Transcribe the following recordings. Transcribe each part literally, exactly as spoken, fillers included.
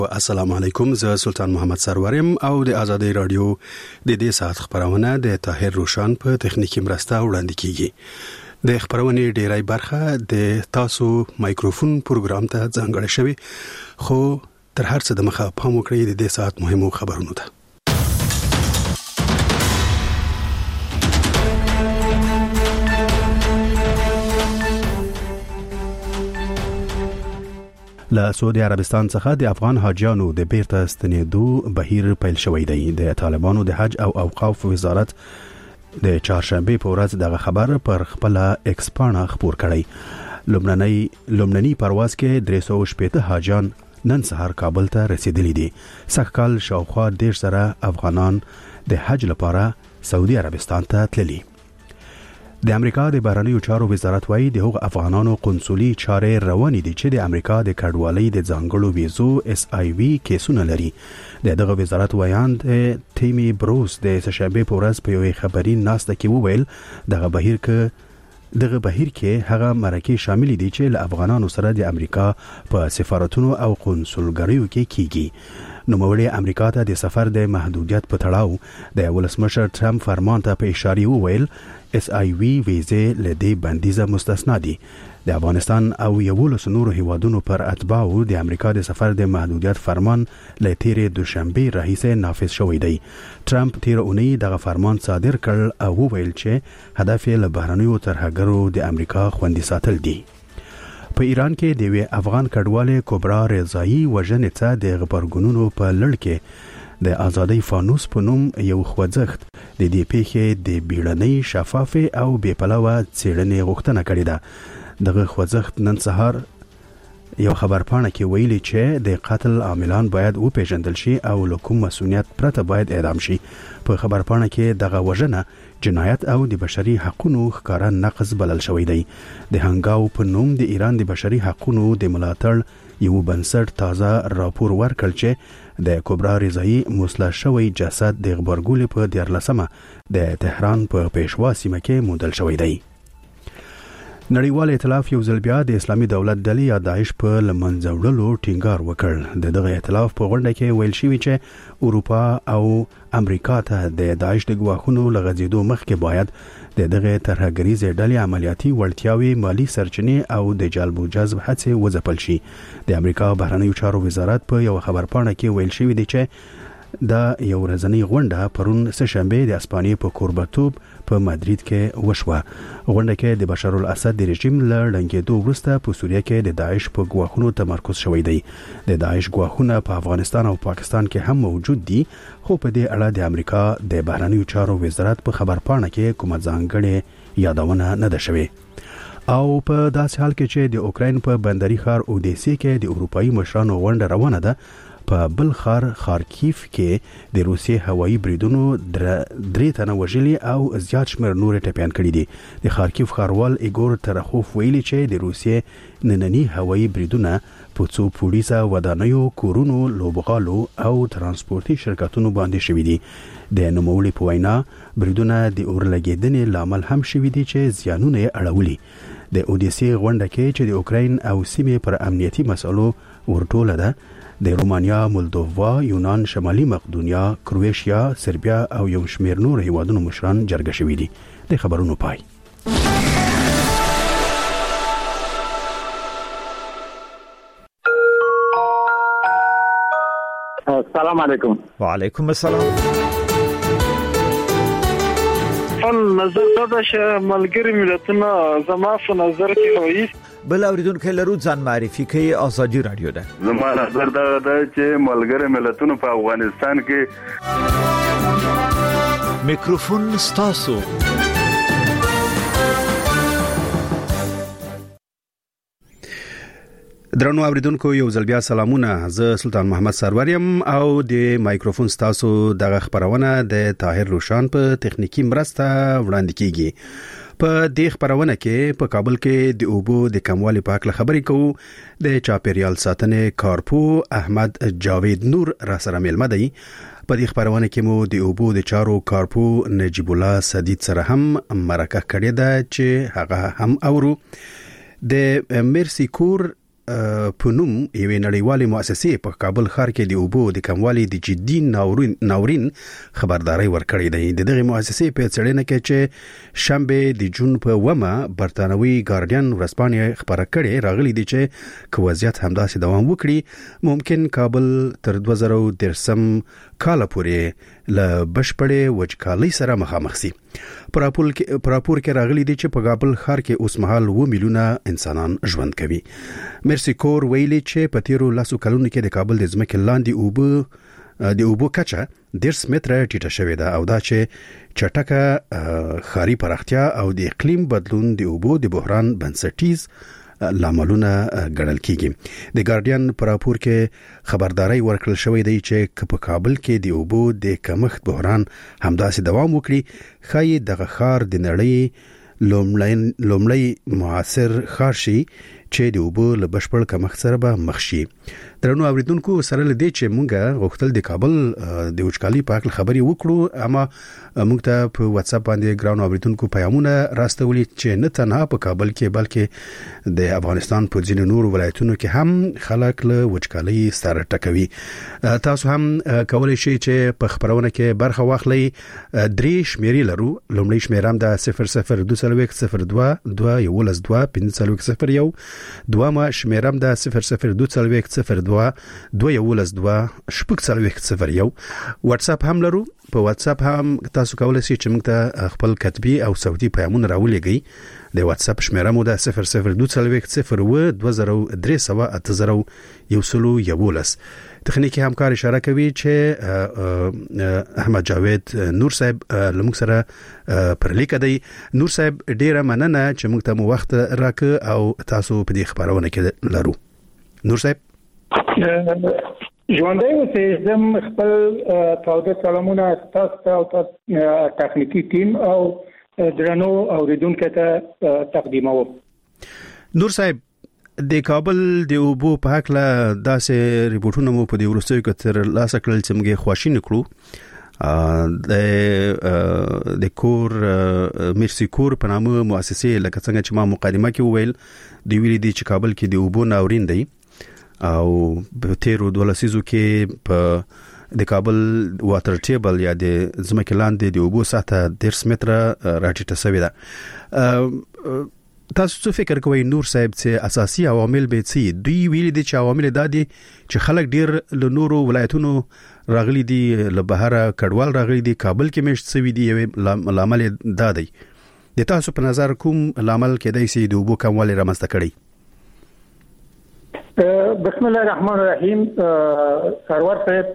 السلام علیکم، زه سلطان محمد سرورم او د آزادۍ رادیو د دې ساعت خبرونه د طاهر روشان په تخنیکی مرسته وړاندې کیږي. د خبرونې ډیری برخه د تاسو مایکروفون پروګرام ته ځانګړې شوی، خو تر هر څه د مخه پام وکړئ د دې ساعت مهمو خبرونو ته. له سعودي عربستان څخه د افغان حاجیانو د بیرته ستنېدو بهیر پیل شوی دی. د طالبانو د حج او اوقاف وزارت د چهارشنبه په ورځ دغه خبر پر خپل ایکس پاڼه خپور کړی. لومړنی لومړنی پرواز کې درې سوه او شپږ حاجیان نن سهار کابل ته رسیدلی دي. سږکال شاوخوا دېرش زره افغانان د حج لپاره سعودي عربستان ته تللي. د امریکا د بهرنیو چارو وزارت وايي د هغو افغانانو قونسولي چارې روانې دي چې د امریکا د کډوالۍ د ځانګړو ویزو اس آی وی کیسونه لري. د دغه وزارت وایاند تیمی بروس د سهشنبه په ورځ په یوې خبري ناسته کې وویل دغه بهیر کې دغه بهیر کې هغه مرکې شامل دي چې له افغانانو سره د امریکا په سفارتونو او قونسلګریو کې کیږي. نوموړي امریکا ته د سفر د محدودیت په تړاو د ولسمشر ټرمپ فرمان ته په اشاره وویل اس آی وی ویزې له دې بندیزه مستثنا دي. د افغانستان او یولس نورو هیوادونو پر اتباعو د امریکا د سفر د محدودیت فرمان له تیرې دوشنبه راهیسې نافذ شوی دی. ټرمپ تیر اونۍ دغه فرمان صادر کړ او وویل چې هدف یې له بهرنیو ترهګرو د امریکا خوندي ساتل دي. په ایران کې د وی افغان کډوالې کبرا رضایی وژنې ته د غبرګونونو په لړ کې د آزادۍ فانوس په نوم یو خوځښت د دې پیښې د بیړنۍ شفافه او بې پلوه څېړنې غوښتنه کړې ده. دغه خوځښت نن سهار یو خبرپاڼه کې ویلي چې د قتل عاملان باید وپېژندل شي او له کوم مسؤلیت پرته باید اعدام شي. په خبرپاڼه کې دغه وژنه جنایت او د بشري حقوقو ښکارا نقض بلل شوی دی. د هنګاو په نوم د ایران د بشري حقوقو د ملاتړ یو بنسټ تازه راپور ورکړ چې د کبرا رضایی مسلح شوی جسد د غبرګولې په دیارلسمه د تهران په پېشوا سیمه کې موندل شوی دی. نړیوال ائتلاف یو ځل بیا د اسلامي دولت ډلې یا داعش په لمنځه وړلو ټینګار وکړ. د دغه ائتلاف په غونډه کې ویل شوی چې اروپا او امریکا ته د داعش د ګواښونو لغځېدو مخکې باید د دغه ترهګریزې ډلې عملیاتي وړتیاوې، مالی سرچینې او د جلب و جذب هڅې وځپل شي. د امریکا بهرنیو چارو وزارت په یو خبرپاڼه کې ویل شوی دی چې دا یو ورځنۍ غونډه پرون سهشنبه د اسپانیې په کوربتوب په مادرید کې وشوه. غونډه کې د بشار الاسد د رژیم له ړنګېدو وروسته په سوریه کې د داعش په ګواښونو تمرکز شوی دی. د داعش ګواښونه په افغانستان او پاکستان کې هم موجود دي، خو په دې اړه د امریکا د بهرنیو چارو وزارت په خبرپاڼه کې کومه ځانګړې یادونه نه ده شوې. او په داسې حال کې چې د اوکراین په بندري ښار اودیسې کې د اروپایي مشرانو غونډه روانه ده، په بل ښار خارکیف کې د روسیې هوایي بریدونو درې تنه وژلي او زیات شمېر نور ټپیان کړي دي. د خارکیف ښاروال ایګور ترخوف ویلي چې د روسیې ننني هوایي بریدونه په څو پولیسه ودانیو، کورونو، لوبغالو او ترانسپورتي شرکتونو باندې شوي دي. د نوموړي په وینا بریدونه د اورلګېدنې لامل هم شوي دي چې زیانونه یې اړولي. د اودیسې غونډه کې چې د اوکراین او سیمې پر امنیتي مسلو ورټوله ده، د رومانیا، مولدووا، یونان، شمالي مقدونیا، کرویشیا، سربیا او یو شمېر نور هیوادونو مشران جرګه شوي دي. د خبرونو پای. السلام علیکم. وعلیکم السلام. فن نظر دا چې ملګری ملتونه زما په نظر کې هوایي بل اوریدونکو لرو ځان معرفي کوي. آزادي رادیو ده. زما نظر دا ده چې ملګری ملتونه په افغانستان کې میکروفون ستاسو. درنو اوریدونکو یو ځل بیا سلامونه. زه سلطان محمد سرورم او د مایکروفون ستاسو دغه خبرونه د طاهر روشان په تخنیکی مرسته وړاندې کیږي. په دې خبرونه کې په کابل کې د اوبو د کموالي په اړه خبرې کوو. د چاپیریال ساتنې کارپو احمد جاوید نور را سره ملمه دی. په دې خبرونه کې مو د اوبو د چارو کارپو نجیب الله سدید سره هم مرکه کړې ده چې هغه هم اورو. د مرسی کور په نوم یوې نړیوالې مؤسسې په کابل ښار کې د اوبو د کموالي د جدي ناورین ناورین خبرداري ورکړې ده. د دغه مؤسسې په څېړنه کې چې شنبه د جون په ومه برتانوي ګارډین ورځپاڼې خبره کړې راغلي دي چې که وضعیت همداسې دوام وکړي ممکن کابل تر دوه زره درې کال پورې له بشپړې وچکالۍ سره مخامخ شي. پر راپور کې راغلي دي چې په کابل ښار کې اوس مهال اووه میلیونه انسانان ژوند کوي. مرسی کور ویلي چې په تیرو لسو کلونو کې د کابل د ځمکې لاندې اوبه د اوبو کچه ډېر متره ټیټه شوې ده او دا چې چټکه ښاري پراختیا او د اقلیم بدلون د اوبو د بحران بنسټیز لاملونه ګڼل کیږي. د ګارډین پر راپور کې خبرداري ورکړل شوې ده چې په کابل کې د اوبو د کمښت بحران همداسې دوام وکړي خای دغه ښار د نړۍ لومړی لومړی معاصر ښار شي چې د اوبو له بشپړ کمښت سره به مخ شي. درنو اوریدونکو سره لدی چې مونږه غوښتل د کابل د وچکالۍ په اړه خبري وکړو اما مونږ ته په واتس اپ باندې ګراوند اوریدونکو پیغامونه راستولي چې نه تنها په کابل کې بلکې د افغانستان په ځینو نورو ولایتونو کې هم خلک له وچکالۍ سره ټکوي. تاسو هم کولای شئ چې په خبرونه کې برخه واخلئ. درې شمیرې لرو. لومړی شمیرم د صفر صفر دوه څلوېښت صفر دوه دوه یولس دوه پنځه څلوېښت صفر یو. دوامه شمیرم د صفر صفر دوه څلوېښت صفر دوه دوه یولس دوه شپږ څلوېښت صفر یو. واتس اپ هم لرو. په واتس اپ هم تاسو کولای شئ چې موږ ته خپل کتبي او صوتي پیغامونه راولېږئ. د واتس اپ شمیره مو د صفر صفر دوه څلوېښت صفر اووه دوه زره درې سوه اته زره یو سلو یولس. تخنیکی همکار اشاره کوي چې احمد جاوید نور صاحب لموږ سره پر لیک دی. نور صاحب ډیره مننه چې موږ ته مو وخت راکړ او تاسو په دې خبرونه کې لرو. نور صاحب ژوندۍ اوسئ. زم خپل تاوده سلامونه تاسو او تخنیکی ټیم او درنو اوریدونکو ته تقدیموم. نور صاحب د کابل د اوبو په حق له داسې ریپورتونو مو په دې ورستیو کې تر لاسه کړل چې موږ خواشي نکړو. د د کور مرسی کور په نامه مؤسسې لکه څنګه چې ما مقدمه کې وویل دی ویلي دي چې کابل کې د اوبو ناورین دی او په تیرو دولسیزو کې په د کابل واټر ټیبل یا د ځمکې لاندې د اوبو سطح ډېر متره راټیټه شوې ده. تاسو څه فکر کوئ نور صاحب چې اساسي عوامل به څه دوی ویلي دي چې عوامل دا دي چې خلک ډېر له نورو ولایتونو راغلي دي له بهره کډوال راغلي دي کابل کې مشت سوي دي یو لامل دا دی. د تاسو په نظر کوم لامل کېدای شي د اوبو کموالی رامنځته کړي؟ بسم الله الرحمن الرحیم. سرور صاحب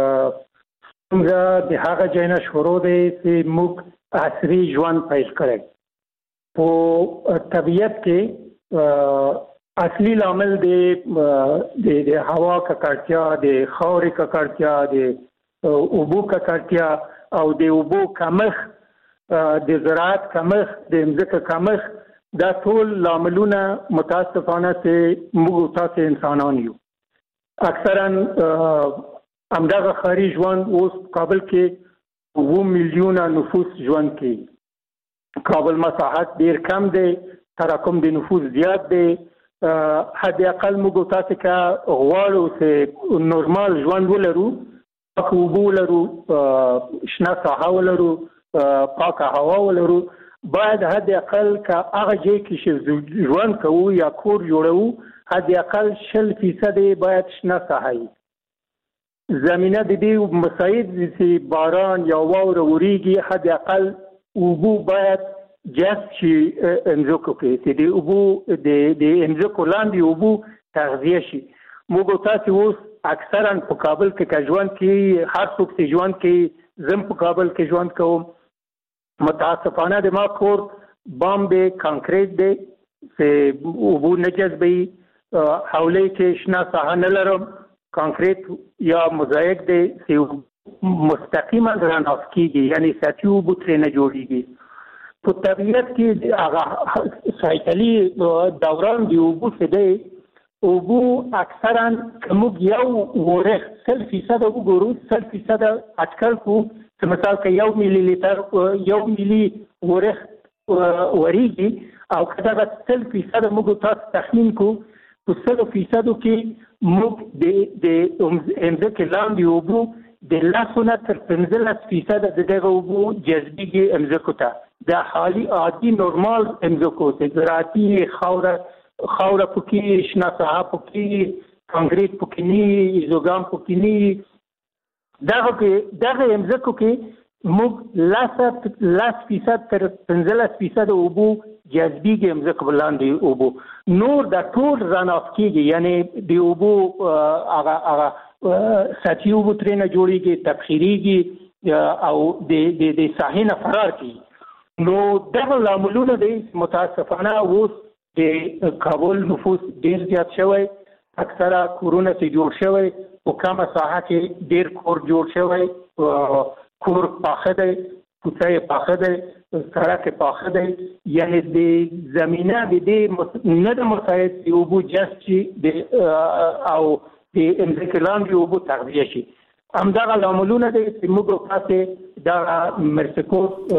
څنګه د هغه ځای نه شروع دی چې موږ عصري ژوند پیل کړی. په طبیعت کې اصلي لامل د د هوا ککړتیا د خاورې ککړتیا د اوبو ککړتیا او د اوبو کمښت د زراعت کمښت د ځمکې کمښت دا ټول لاملونه متاسفانه چې موږ تاسو انسانان یو. اکثرا همدغه ښاري ژوند اوس کابل کې اووه میلیونه نفوس ژوند کوي. کابل مساحت ډیر کم دی، تراکم د نفوس زیات دی. حد اقل موږ تاسو کا غواړو چې نورمال ژوند ولرو، پاک اوبه ولرو، شنه ساحه ولرو، پاکه هوا ولرو. باید حد اقل که هغه ځای کې چې ژوند کوو یا کور جوړو حد اقل شل فیصد باید شنه ساحه وي. زمینه د دې مساعد چې باران یا واوره وریږي حد اقل اوبو باید جذب شي امځکو کې چې د اوبو د امځکو لاندې اوبو تغذیه شي. موږ تاسو اوس اکثرا په کابل کې که ژوند کوي، هر څوک چې ژوند کوي، زم په کابل کې ژوند کوم، متاسفانه د ما کور بام دی، کانکریټ دی چې اوبو نه جذبوي. حوله کې شنه ساحه نه لرم، کانکریټ یا موزاییک دی چې مستقیما راناف کیږي، یعنی سطحي اوبو ترې نه جوړیږي. په طبیعت کې هغه سایکلي دوران دی اوبو څه دی، اوبو اکثرا که موږ یو ورښت سل فیصده وګورو، سل فیصده اټکل کو چې مثال که یو میلی لیتر یو میلی ورښت وریږي او که دغه سل فیصده موږ تاسو تخمین کو په سلو فیصدو کې موږ د د امځکې لاندې اوبو د لسونه تر پنځلس فیصده د دغه اوبو جذبېږي امځکو ته د حالي عادي نورمال امځکو ته زراعتي خاوره خاوره پکې شنه ساحه پکې کانکریټ پکې نه ایزوګام پکې نه دغه کې دغه امځکو کې موږ لس لس فیصد تر پنځلس فیصد اوبو جذبېږي امځکو لاندې اوبو نور د ټول راناف کېږي یعنی د اوبو هغه هغه سطحي اوبو ترېنه جوړېږي تبخیرېږي او د د د ساحې نه فرار کېږي نو دغه لاملونه دی متاسفانه اوس د کابل نفوس ډېر زیات شوی اکثره کورونه چې جوړ شوی په کمه ساحه کې ډېر کور جوړ شوی کور پاخه دی کوڅه یې پاخه دی سړک یې پاخه دی یعنې د زمینه د دې نه د مساعد د اوبو جذب شي او د امځکې لاندې اوبو تغذیه شي همدغه لاملونه دی چې موږ تاسې دغه مرسکوټ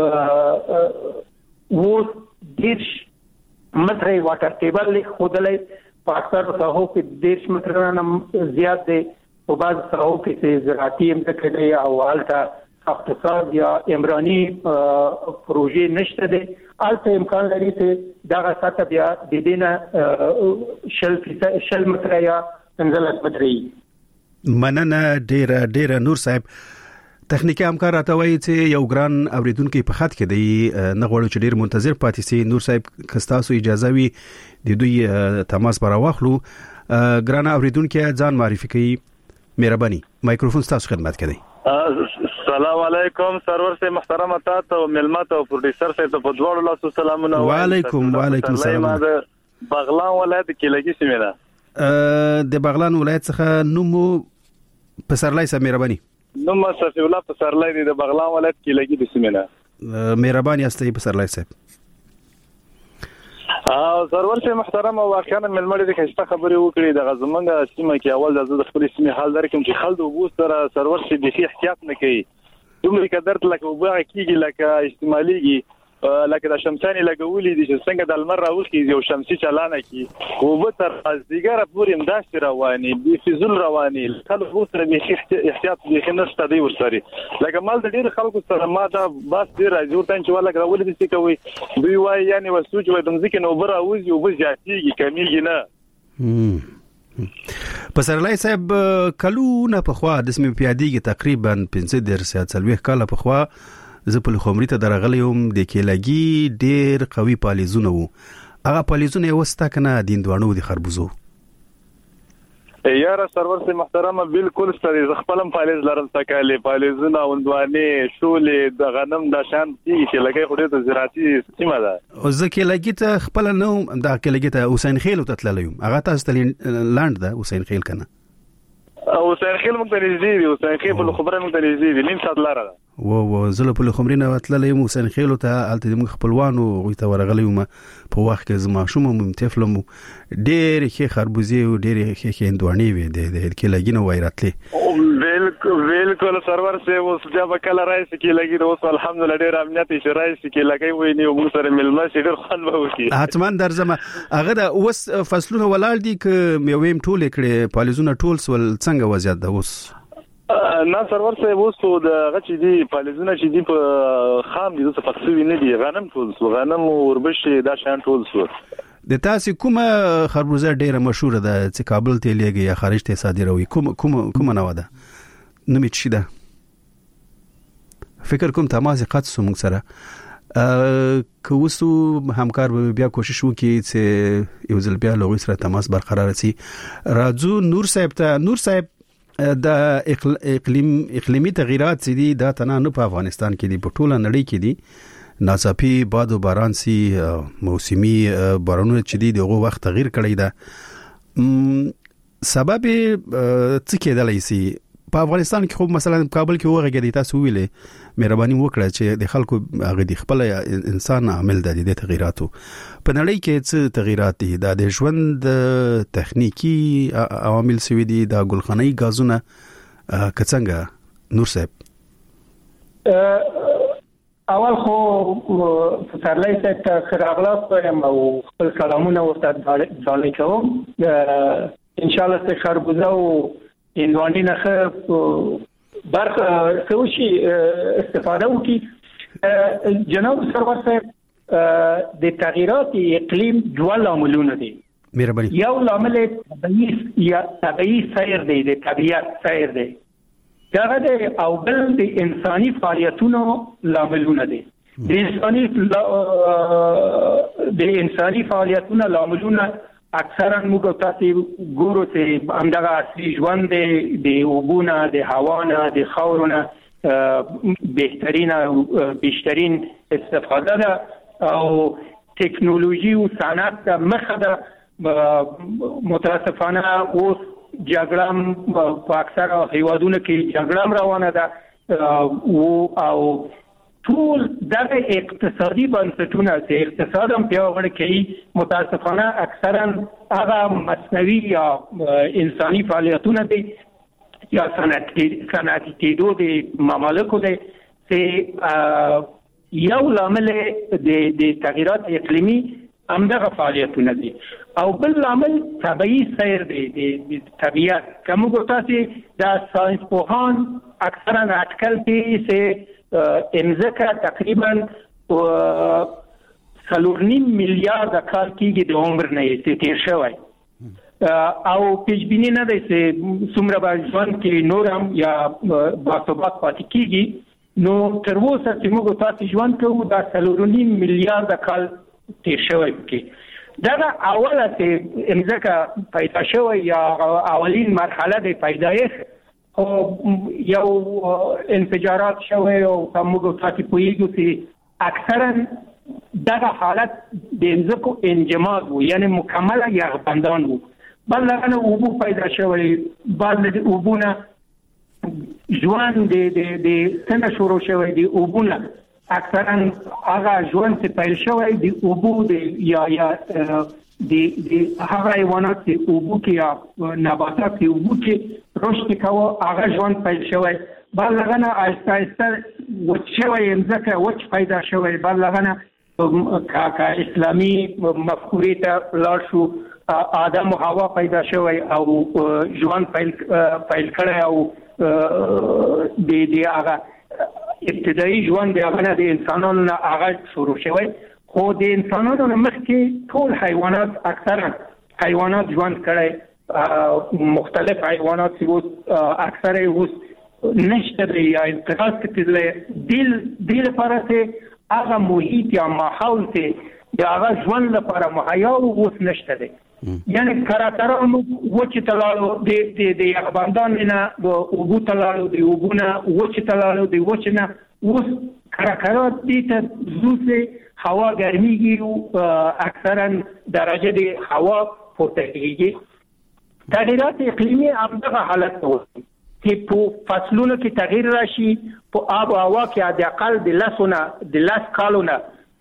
اوس دېرش متره واټر ټیبل ښودلی په اکثرو ساحو کې دېرش متره نه زیات دی په بعضو ساحو کې چې زراعتي امځکې دی او هلته اقتصاد یا عمراني پروژې نشته دی هلته امکان لري چې دغه سطح بیا د دې نه شل شل متره یا پنځلس متره وي مننه ډېره ډېره نور صاحب تخنیکی همکار راته وایي چې یو ګران اوریدونکي په خط کې دی نه غواړو چې ډېر منتظر پاتې سي نور صاحب که ستاسو اجازه وي د دوی تماس به راواخلو ګران اوریدونکي ځان معرفي کوي مهرباني مایکروفون ستاسو خدمت کې دی السلام علیکم سرور سے محترم تاسو ملمت او پروډوسر سے په دواړو لاسو سلامونه وعلیکم وعلیکم السلام بغلان ولایت کې لګی سیمه ده د بغلان ولایت څخه نومو پسرلای سره مهرباني نوم صفی الله پسرلای دی د بغلان ولایت کې لګی د سیمه نه مهرباني استي پسرلای صاحب او سرور سے محترم واقعا ملمړ دي خسته خبرې وکړي د غزمنګ سیمه کې اول د خپل سیمه حال درکم چې خلد وبو سره سرور سے د احتیاط نه کوي دومره قدرت لکه وبا کیږي لکه استعماليږي لکه د شمساني لګولې دي چې څنګه د لمر راوخي یو شمسي چلانه کی وبو تر ازدګره پورې امداش رواني بي فزول رواني خلک وو سره د احتیاط د نشته دی ورسري لکه مال د ډیر خلکو سره ما دا بس ډیر راځي ورته چې ولا کولې دي چې کوي دوی وايي یعنی وسوج وای د ځکه نو بر اوځي او بس جاتيږي کمیږي نه پسرلای صاحب کلونه په خوا د اسمه پیاديږي تقریبا پنځه درصد څلوي کاله په خوا زه په خمري ته درغلیم د کېلګي ډېر قوي پالیزونه وو هغه پالیزونه وستا کنه دیندوانو د خربوزو یاره سرور سے محترم بالکل ستړي ز خپلم پالیز لرم تکاله پالیزونه وندوانه شولې د غنم د شان چې لګي خوري د زراعتي سیمه ده او زه کېلګي ته خپل نو د کېلګي ته حسین خیل ته تللم هغه تاسو ته لاند ده حسین خیل کنه او حسین خیل مختلفي دي حسین خیل په خبره مختلفي دي نیم سات لاره و و زله په خمرینه وتللې مو حسین خیل ته الته د خپلوانو غوته ورغلې ما په وخت کې زما شوم مم تفلم ډېر کې خربوزي او ډېر کې هندواني وي د کې لګینه وایراتلې بالکل بالکل سرور سے اوس جاب کله راځي کې لګي اوس الحمدلله ډېر امنیت شي راځي کې لګي وي نو موږ سره ملما شي ډېر خوان به وکي حتمان درځم هغه د اوس فصلونه ولال دي ک مېویم ټول کړي پالیزونه ټول سول څنګه وضعیت ده اوس نه سرور سے اوس په د غچ دي پالیزونه چې دي په خام دي څه فقسوي نه دي غنم ټول سو غنم وربشي دا شان ټول سو د تاسو کومه خربوزه ډیره مشهور ده چې کابل ته لګي یا خارج ته صادروي کوم کوم کوم نه وده نمې چي ده فکر کوم تماس قط سو موږ سره که وسو همکار بیا کوشش وکړي چې یو ځل بیا لوغي سره تماس برقرار شي راځو نور صاحب ته نور صاحب د اقلیم اقلیمی تغیرات سي دي دا تنه نه په افغانستان کې دي په ټوله نړۍ کې دي ناڅاپي باد او باران سي موسمي بارانونه چې دي دغه وخت تغییر کړی ده سبب څه کېدلای سي په افغانستان کې خو مثلا کابل کې وګړي دي تاسو ویلې مهرباني وکړه چې د خلکو هغه د خپل انسان عامل د دې تغیراتو په نړۍ کې څه تغیرات دي د ژوند تخنیکی عوامل سوي دي د ګلخاني غازونه کڅنګه نور صاحب اول خو پسرلی ته خراغلاس وایم او خپل سلامونه ورته ډالۍ کوم. ان شاء الله چې خربوزه او هندواڼې نه برخه سوشي استفاده وکړي. جناب سرور صاحب د تغییرات اقلیم دوه لاملونه دي. مهرباني. یو لامل طبيعي یا طبيعي سیر دی د طبيعت سیر دی دا د او بل د انساني فعالیتونو لاملونه دي. د انساني د انساني فعالیتونو لاملونه اکثرا موږ تاسو ګورو چې همدغه اصلي ژوند د اوبونه د هوانه د خاورونه بهترین او بیشترین استفاده ده او تکنولوژي او صنعت مخه ده. متاسفانه اوس جګړه په اکثره هیوادونو کې جګړه روانه ده او ټول دغه اقتصادي بنسټونه چې اقتصاد هم پیاوړی کوي متاسفانه اکثرا هغه مصنوعي یا انساني فعالیتونه دي یا صنعتي صنعتي کېدو د ممالکو دي چې یو لامل د تغییرات اقلیمي همدغه فعالیتونه دي او بل لامل طبيعي سیر دی د طبيعت. کوم ګوتاسي د ساينس پوهان اکثرا اټکل کوي چې امزکه تقریبا څلور نیم میلیارډ کال کېږي د عمر نه یې تیر شوی او پیشبینی نه دی چې څومره به ژوند کې نور هم یا باثبات پاتې کېږي. نو تر اوسه چې موږ تاسو ژوند کوو دا څلور نیم میلیارډ کال تیر شوی کې. دا اوله چې امزکه پیدا شوی یا اولین مرحله د پیدایښت او یو انفجارات شوی او موږ تاسو پوهیږو چې اکثرا دغه حالت د امزکو انجماد وو یعنی مکمل یخبندان وو. بل لغنه اوبو پیدا شوی بل د اوبونه ژوند د د څنګه شروع شوی دی اوبونه اکثرا هغه ژوند چې پیل شوی دی اوبو د یا یا د د هغه حیوانات چې اوبو کې یا نباتات چې اوبو کې رشد کوي هغه ژوند پیل شوی. بل لغنه آهسته آهسته وچ شوی امزکه وچ پیدا شوی. بل لغنه کا اسلامي مفکورې ته لاړ شو آدم او حوا پیدا شوی او ژوند پیل پیل کړی او د د هغه ابتدایي ژوند د هغه د انسانانو نه هغه شروع شوی. خو د انسانانو نه مخکې ټول حیوانات اکثرا حیوانات ژوند کړی مختلف حیوانات چې اکثره اوس نشته دی یا انقراض کېدل دل دل لپاره چې هغه محیط یا ماحول چې د هغه ژوند لپاره مهیا اوس نشته دی. یعنی کراکرانو وچ تلالو د د یخبندان نه د اوبو تلالو د اوبونه وچ تلالو د وچنه اوس کراکرات دي ته زوسه هوا ګرميږي او اکثرا درجه د هوا پورته کېږي. تغیرات اقلیمي همدغه حالت ته چې په فصلونو کې تغییر راشي په آب او هوا کې د اقل د لسونه د لاس کالونه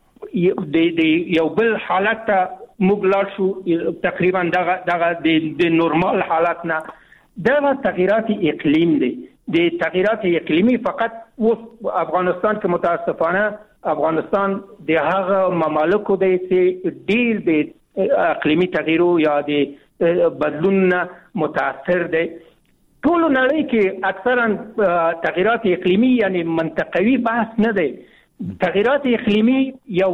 د یو بل حالت ته مبلغ شو تقریبا دغه دغه د نورمال حالت نه دغه تغیرات اقلیم دي. د تغیرات اقلیمی فقط و افغانستان کې متاسفانه افغانستان د هغه ممالکو دی چې ډیر د اقلیمی تغییر یا د بدلون متاثر دي. ټول نړۍ کې اکثرا تغیرات اقلیمی یعنی منطقوي بحث نه دی. تغیرات اقلیمی یو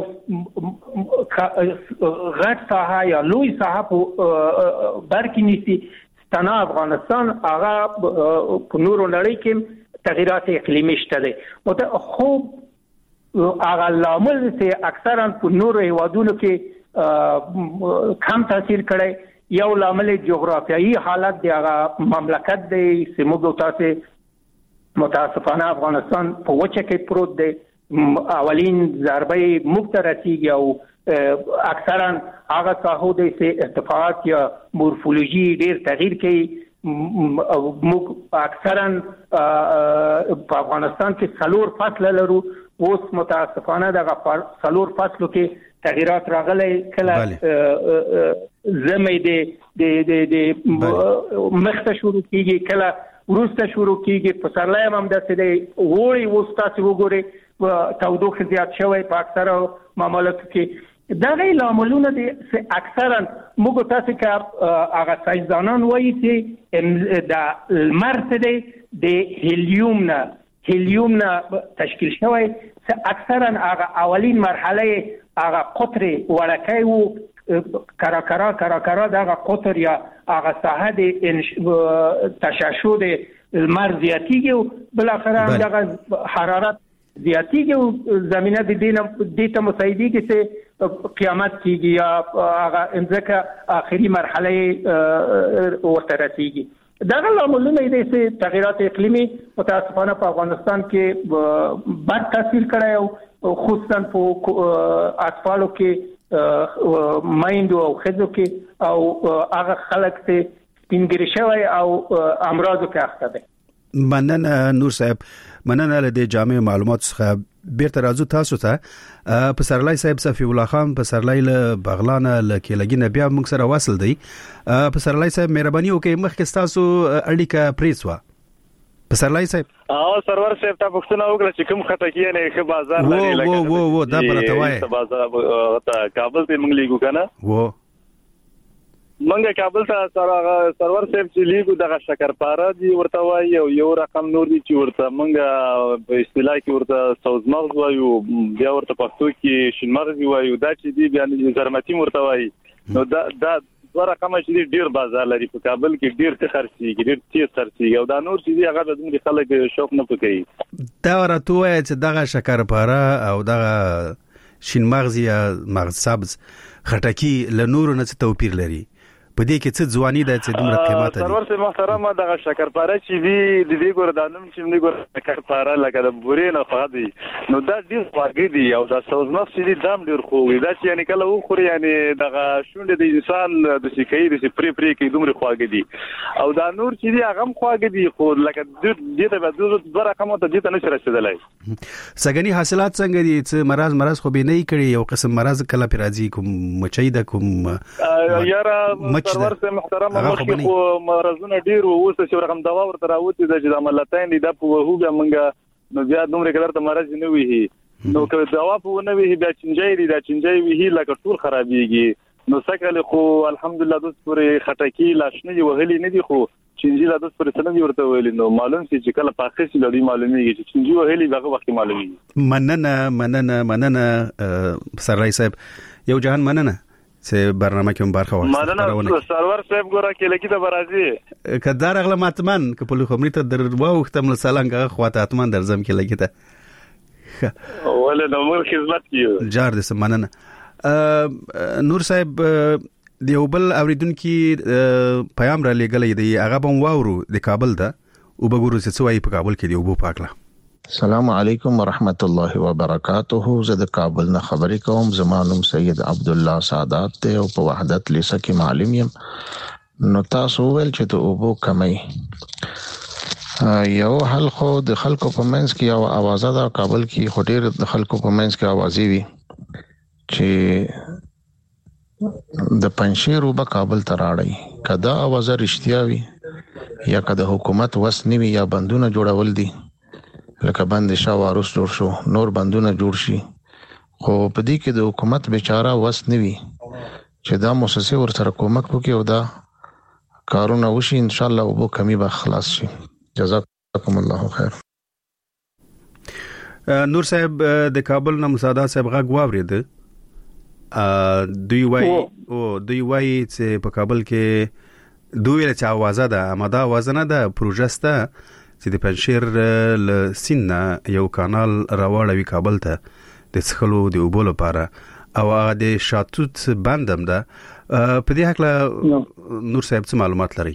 غټ ساحه یا لوی ساحه په برکې نیسي. تنها افغانستان هغه په نورو نړۍ کې تغیرات اقلیمی شته دي. خو هغه لامل چې اکثرا په نورو هیوادونو کې کم تاثیر کړي یو لامل جغرافیایي حالت دی. هغه مملکت دی چې موږ تاسو متاسفانه افغانستان په وچه کې پروت دی. اولین ضربه مخترتیږي او اکثرا هغه ساحو د ارتفاعات یا مورفولوژي ډیر تغییر کوي. موږ اکثرا په افغانستان کې څلور فصل لرو. اوس متاسفانه دغه څلور فصلو کې تغیرات راغلي. کله زمې د د د مخته شروع کیږي کله ورسته شروع کیږي پسرلی هم داسې دی وړي وستاسو وګوري تودوخه زیات شوی په اکثره ممالکو کې دا غي لاملونه دي چې اکثرا موږ تاسو کې هغه ساينسدانان وایي چې د لمر څخه د هیلیوم نه هیلیوم نه تشکیل شوی چې اکثرا هغه اولین مرحله هغه قطر ورکه وو کرا کرا کرا کرا دغه قطر یا هغه ساحه د تشعشع د لمر زیاتیږي بل اخر دغه حرارت زیاتیږي او زمينه د دینه د ته مساعدېږي چې قیامت کیږي یا هغه انځکه اخري مرحله ورته رسیږي دا لاملونه دي چې تغیرات اقلیمي متاسفانه په افغانستان کې بد تاثیر کړی او خصوصا په اطفالو کې مایندو او خځو کې او هغه خلک چې سپینګری شوی او امراضو کې اخته دي. مننه نور صاحب، مننه له دې جامع معلومات څخه. بیرته راځو تاسو ته پسرلی صاحب صفی الله خان پسرلی له بغلان له کېلګینه بیا موږ سره واصل دی. پسرلی صاحب مهرباني وکړئ مخکې تاسو اړیکه پریسوا. پسرلی صاحب او سرور صاحب تاسو څنګه وکړه چې کوم خټکی نه ښه بازار لري لکه وو وو وو دا برته وای بازار کابل ته موږ لیکو کنه وو منګه کابل ته سرور صاحب چې لیکو دغه شکرپاره دی ورته وای او یو رقم نور دی چې ورته منګه په اصطلاح کې ورته سوزمغز وایو بیا ورته پښتو کې شینمغز وایو دا چې دی بیا زرمتی ورته وای نو دا دا دوه رقم چې ډیر بازار لري په کابل کې ډیر څه خرڅيږي ډیر تیز خرڅيږي او دا نور چې دی هغه د دوی خلک شوق نه پکې دا ورته وای چې دغه شکرپاره او دغه شینمغز یا مغز سبز خټکی له نور نه څه توپیر لري په دې کې څه ځواني ده چې دومره قیمت لري. سرور سي محترمه دغه شکرپاره چې دی د دې ګور دانم چې موږ ګور شکرپاره لکه د بورې نه فادي نو دا ډیر خواږه دي او دا سوزمغز چې دی دام ډیر خو وي دا چې یعنی کله وخوري یعنی دغه شونډه د انسان د سکهي د پری پری کې دومره خواږه دي او دا نور چې دی هغه خواږه دي خو لکه د دې ته د دوه رقم ته دې ته نشي رسیدلای. سګنی حاصلات څنګه دي چې مرز مرز خو به نه کړي یو قسم مرز کله پیراځي کوم مچي د کوم یاره سرور سه محترمه مخکې خو مرزونه ډیر وو چې رقم دوا ورته راوتی د عملتاین دي د په وهو بیا منګه نو بیا دومره کلر ته مرز نه وی نو که دوا په نه وی بیا چنجای دي د چنجای وی لکه ټول خرابېږي نو سکه خو الحمدلله د پورې خټکی لاشنه وهلي نه دي خو چنجي لا د پورې سند ورته ویل نو معلوم شي چې کله پاخه سي لري معلومیږي چې چنجي وهلي هغه وخت معلومیږي. مننه مننه مننه سرای صاحب یو جهان مننه چې برنامه کې برخه واخیسته. مننه سرور صاحب ګوره کې لکه د برازي کدار اغله ماتمن که په خمري ته در واوختم سالنګ خواته اتمن درځم کې لکه ته ولا نو مر خدمت کیو جار دې مننه. نور صاحب دیو بل اوریدونکو پیغام را لګلې دی هغه بم واورو د کابل ته او بګورو چې څوای په کابل کې دی وبو پاکله. السلام علیکم ورحمت الله وبرکاته. زه د کابل نه خبرې کوم. زمانوم سید عبد الله سعادت ته او په وحدت لیسه کې معلم یم. نو تاسو ول چې ته وبو کمای یو حل خو د خلکو په منځ کې یو आवाज ده کابل کې هټیر د خلکو په منځ کې आवाज وی چې د پنځیر وب کابل ته راړی کدا आवाज رښتیا وی یا کدا حکومت وس نیوی یا بندونه جوړول دي لکه بند شاوارس جوړ شو نور بندونه جوړ شي خو په دې کې د حکومت بیچاره وس نیوي چې دا مؤسسه ورته کومک وکړي او دا کارونه وشي ان شاء الله وبو کمی به خلاص شي. جزاکم الله خیر. نور صاحب د کابل نه مساعده صاحب غږ واورید دوی وای او دوی وای چې په کابل کې دوی له چاوازه ده اماده وزنه ده پروژسته چې د پنځیر ل سینا یو کانال راوړوي کابل ته د څخلو د اوبو لپاره او هغه د شاتوت بندم ده په دې حق له نور صاحب څه معلومات لري؟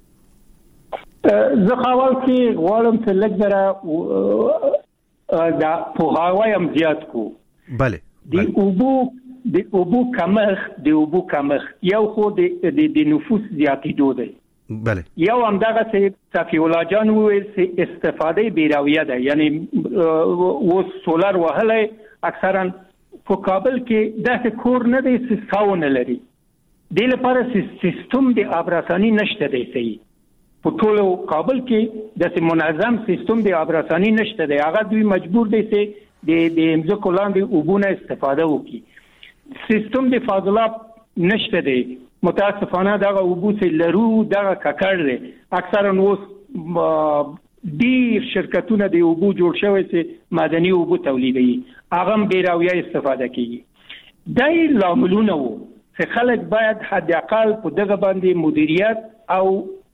زه خاور کې غواړم چې لږ دا پوهاوی هم زیات کو. بله د اوبو د اوبو کمښت د اوبو کمښت یو خو د د نفوس زیاتېدو دی. بله یو هم دغه چې صفی الله جان وویل چې استفاده بیراویه ده یعنی و سولر وهله اکثرا په کابل کې داسې کور نه دی چې ساونه لري د لپاره سیستم د ابرسانی نشته دی صحیح په ټولو کابل کې د منظم سیستم د آبرسانی نشته دی. هغه دوی مجبور دي چې د د امزکو لاندې اوبونه استفاده وکړي. سیستم د فاضلاب نشته دی. متاسفانه دغه اوبو چې لرو دغه ککړ دی. اکثرا اوس ډیر شرکتونه د اوبو جوړ شوی چې معدني اوبو تولیدوي، هغه هم بیراویه استفاده کوي. دای لاملونه وو چې خلک باید حد اقل په دغه باندې مدیریت او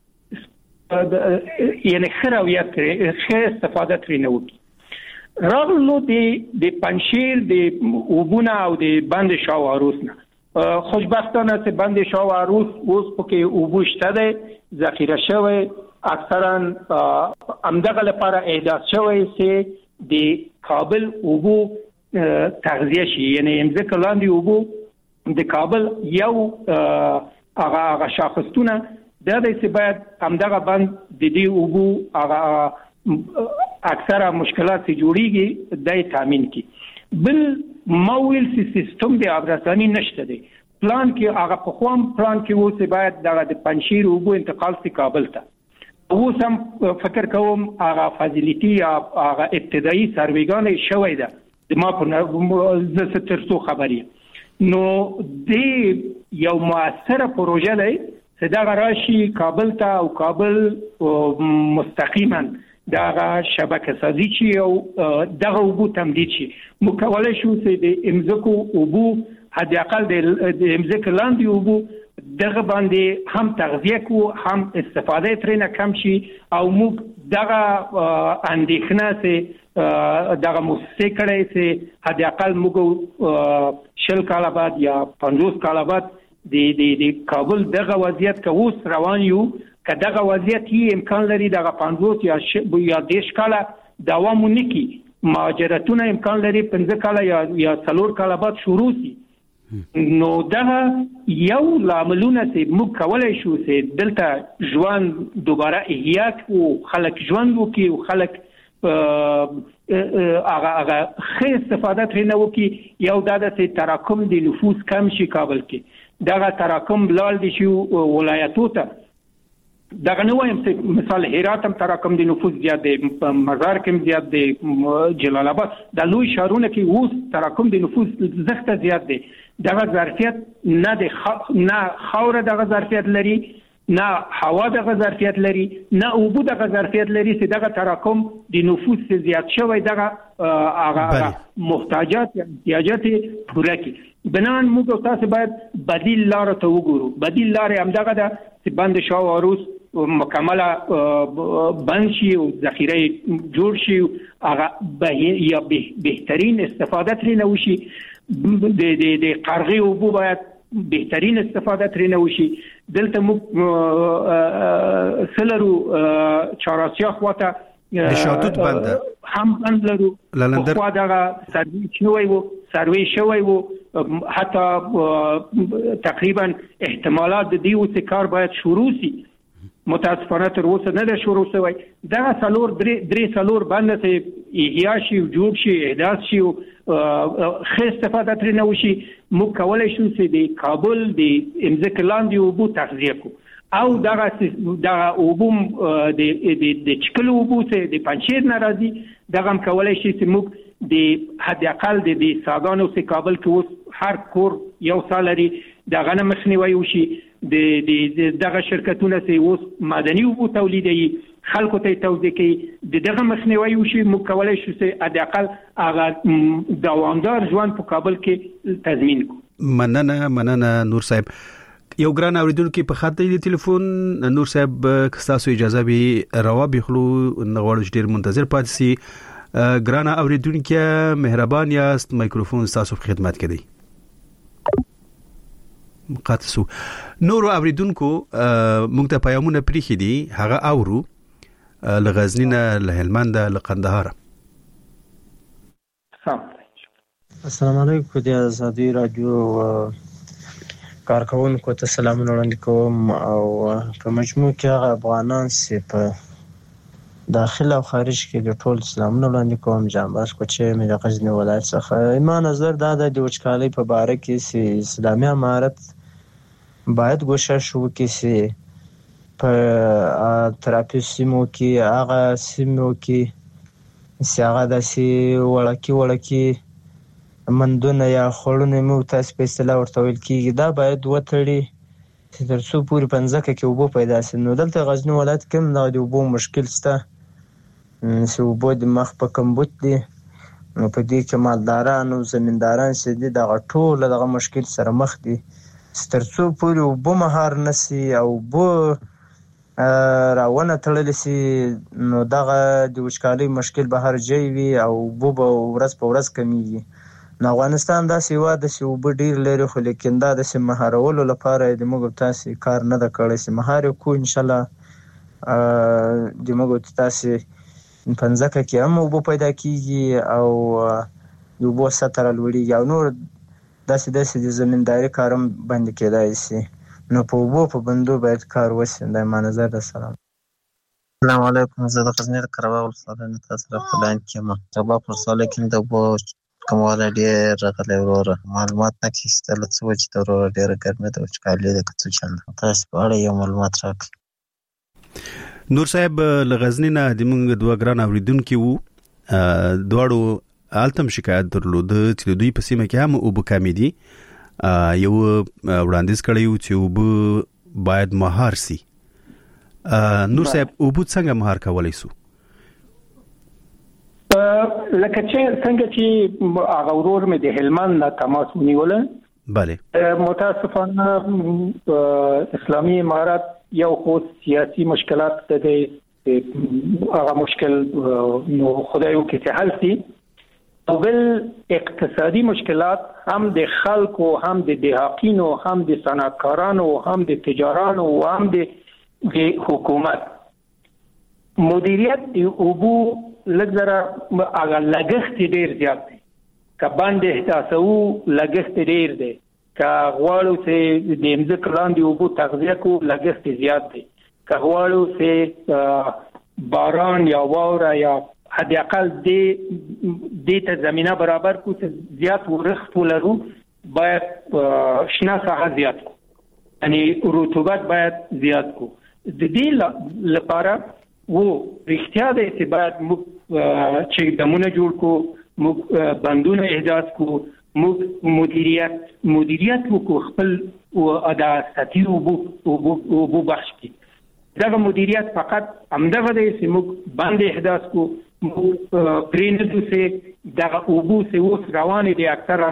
یعنی خراویت ښه استفاده ترې نه وکړي. راغلو د د پنشیر د اوبونه او د بند شاو عروس نه خوشبختانه چې بند شاو عروس اوس پکې اوبو شته دی، ذخیره شوی، اکثرا همدغه لپاره احداث شوی چې د کابل اوبو تغذیه شي. یعنی امځکه لاندې اوبو د کابل یو هغه هغه شاخصونه دا د چې باید همدغه بند د دې اوبو هغه اکثره مشکلات چې جوړیږي دای تامین کی. بل مویل سیستم د آبرسانی نشته دی. پلان کې هغه په خوام پلان کې وو چې باید دغه د پنشیر اوبو انتقال سي کابل ته. اوس هم فکر کوم هغه فازیلیټي یا هغه ابتدایي سرویګان شوی ده د ما په زه ترڅو خبري. نو د یو موثره پروژه دی چې دا راشي کابل ته او کابل مستقیما دغه شبکه سازي شي او دغه اوبو تمدید شي. مکولای شو چې د امزکو اوبو حد اقل د امزکه لاندې اوبو دغه باندې هم تغذیه کو هم استفاده ترې نه کم شي او موږ دغه اندېښنه سه دغه مؤسسه کړي چې حد اقل موږ شل کال بعد یا پنځوس کال بعد د د د کابل دغه وضعیت که اوس روان یو که دغه وضعیت یې امکان لري دغه پنځوس یا ش... یا دېرش کاله دوام ونکړي، مهاجرتونه امکان لري پنځه کاله یا یا څلور کاله بعد شروع شي. نو دغه یو لاملونه چې موږ کولای شو چې دلته ژوند دوباره احیا کړو، خلک ژوند وکړي او خلک هغه هغه ښه استفاده ترې نه وکړي. یو دا د تراکم د نفوس کم شي کابل کې، دغه تراکم لاړ دي شي ولایتو ته. دغه نه وایم چې مثال هرات هم تراکم د نفوس زیات دی، مزار کې زیات دی، جلال آباد د لوی شهرونو کې اوس تراکم د نفوس زښته زیات دی. دغه ظرفیت نه د نه خاور دغه ظرفیت لري، نه هوا دغه ظرفیت لري، نه اوبو دغه ظرفیت لري چې دغه تراکم د نفوس زیات شوی دغه هغه محتاجات یا احتیاجات پوره کړي. بنان موږ تاسو باید بدیل لار ته وګورو. بدیل لار هم دغه ده چې بند شاو عروس مکمله بند شي او ذخیره جوړ شي، هغه یا بهترین استفاده ترې نه وشي. د د د قرغې اوبو باید بهترین استفاده ترې نه وشي. دلته موږ سلرو چاراسیا خواته د شاتوت بند هم بند لرو، خو دغه سروي شوی وو سروي شوی وو حتی تقریبا احتمالات د دې و چې کار باید شروع شي، متاسفانه تر اوسه نه ده شروع شوی. دغه څلور درې درې څلور بند چې احیا شي او جوړ شي احداث شي او ښه استفاده ترې نه وشي، موږ کولی شو چې د کابل د امځکې لاندې اوبو تغذیه کړو او دغه دغه اوبو د د چکلو اوبو چې د پنجشیر نه راځي دغه هم کولی شي چې موږ د حد اقل د د ساګانو چې کابل کې اوس هر کور یو څاه لري دغه نه مخنیوی وشي. د د دغه شرکتونه چې اوس معدني اوبو تولیدوي خلکو ته توزیع کوي د دغه مخنیوی وشي. موږ کولی شو چې حد اقل هغه دوامدار ژوند په کابل کې تضمین کړو. مننه مننه نور صاحب. یو ګران اوریدونکو په خاطر د ټلیفون نور صاحب تاسو اجازه به روا بخلو نغواړو ډیر منتظر پاتې سي. ګران اوریدونکو مهربان یاست، مایکروفون تاسو په خدمت کې دی. قاتسو نور اوریدونکو موږ ته پیغامونه پریخي دي، هغه اورو لغزنینه لهلمند لقندهار. السلام علیکم د ازادي رادیو کارکونکو ته سلامونه وړاندې کوم او په مجموع کې هغه افغانان چې په داخل او خارج کې د ټول سلامونه وړاندې کوم. جانباز کوچې مې د غزنی ولایت څخه. ایما نظر دا د وچکالۍ په باره کې چې اسلامي امارت باید کوشش وکړي چې په تراپي سیمو کې هغه سیمو کې چې هغه داسې وړکي وړکي مندونه یا خوړونه مو تاسو په اصطلاح ورته ویل کېږي، دا باید وتړي چې تر څو پورې په ځمکه کې اوبه پیدا شي. نو دلته غزني ولایت کې هم د اوبو مشکل شته چې اوبه د مخ په کمبود دي. نو په دې کې مالداران او زمینداران چې دي دغه ټول دغه مشکل سره مخ دي. تر څو پورې اوبه مهار نشي او اوبه راونه تړلی شي نو دغه د وچکالۍ مشکل به هر ځای وي او اوبه به ورځ په ورځ کمیږي. نو افغانستان داسې هېواد ده چې اوبه ډېر لري، خو لیکن دا داسې مهارولو لپاره د موږ تاسې کار نه ده کړی چې مهار یې کړو. انشاءالله د موږ تاسې په ځمکه کې هم اوبه پیدا کېږي او د اوبو سطح رالوړېږي او نور داسې داسې د زمینداري کار هم بند کېدای شي. نو په اوبو په بندو باید کار وشي. دا ما نظر ده. سلام. السلام علیکم. زه د غزني د قره باغ ولسوالۍ نه تاسو سره په لاین کې یم. قره باغ ولسوالۍ کې د اوبو کموالی ډېر راغلی وروره. معلومات نه اخیستله څه وه چې د وروره ډېره ګرمي ده وچکالي ده که څه چل ده. تاسو په اړه یو معلومات راکړئ. نور صاحب له غزني نه د موږ دوه ګران اورېدونکي وو، دواړو هلته هم شکایت درلوده چې د دوی په سیمه کې هم اوبه کمې دي. یو وړاندیز کړی و چې اوبه باید مهار سي. نور صاحب اوبه څنګه مهار کولی سو؟ لکه چې څنګه چې هغه ورور مې د هلمند نه تماس ونیوله. بله. متاسفانه اسلامي امارات یو خو سیاسي مشکلات د هغه مشکل نو خدای وکړي چې حل شي، او بل اقتصادي مشکلات هم د خلکو، هم د دهاقینو، هم د صنعتکارانو، هم د تجارانو او هم د حکومت. مدیریت د اوبو لږ هغه لګښت ډېر زیات دی. که باندې احساسوو لګښت ډېر دی، که غواړو چې د ځمکې لاندې اوبو تغذیه کړو لګښت زیات دی، که غواړو چې باران یا واوره یا حد اقل دې ته زمینه برابر کړو چې زیات ورښت ولرو، باید شنه ساحه زیات کړو، یعنې رطوبت باید زیات کړو. د دې لپاره و رښتیا دی چې باید موږ چک ډمونه جوړ کړو، موږ بندونه احداث کړو، موږ مدیریت مدیریت وکړو خپل د سطحي اوبو بخش کې. دغه مدیریت فقط همدغه دی چې موږ بند احداث کړو، موږ پرېنږدو چې دغه اوبو چې اوس روانې دي اکثرا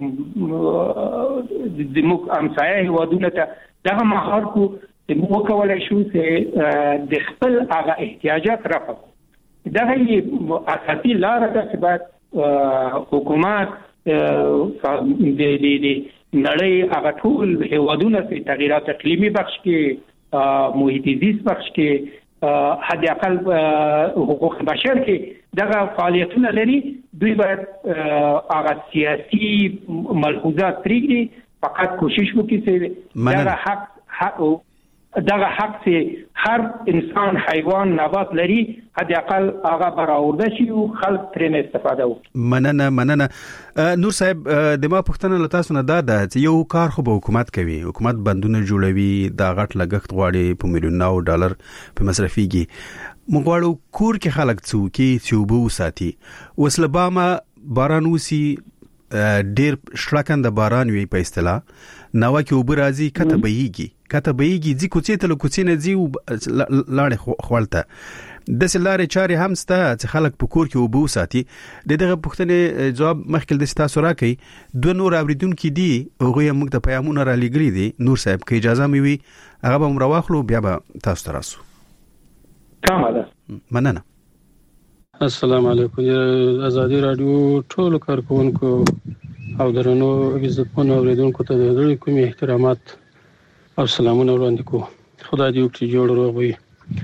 زموږ همسایه هېوادونو ته دغه مهار کړو چې موږ وکولی شو چې د خپل هغه احتیاجات رفع کړو. دغه یې اساسي لاره ده چې باید حکومت د نړۍ هغه ټول هېوادونه چې تغییرات اقلیمي بخش کې، محیط زیست بخش کې، حد اقل حقوق بشر کې دغه فعالیتونه لري، دوی باید هغه سیاسي ملحوظات پرېږدي، فقط کوشش وکړي چې دغه حق حق دغه حق چې هر انسان، حیوان، نبات لري حد اقل هغه برآورده شي او خلک ترې استفاده وکړي. مننه مننه. نور صاحب د ما پوښتنه له تاسو نه دا ده چې یو کار خو به حکومت کوي، حکومت بندونه جوړوي، دا غټ لګښت غواړي، په میلیونونو ډالر په مصرفيږي. موږ غواړو کور کې خلک څوکي چې اوبه وساتي. اوس له بامه باران وسي، ډېر شړکند باران وي په اصطلاح، نو کې اوبه راځي کته بهيږي کته بهيږي ځي کوڅې ته له کوڅې نه ځي لاړې خوالته. داسې لارې چارې هم شته چې خلک په کور کې اوبه وساتي. د دغه پوښتنې جواب مخکې د تاسو راکړئ. دوه نور اوریدونکي دي، هغوی هم موږ ته پیغامونه را لېږلي دي. نور صاحب که اجازه مې وي هغه به هم راواخلو، بیا به تاسو ته راسو. کامه ده. مننه. السلام علیکم. ازادي رادیو ټولو کارکونکو او درنو عزتمنو اوریدونکو ته د زړه کومې احترامات او سلامونه وړاندې کوم. خدای دې وکړي جوړ روغ وي.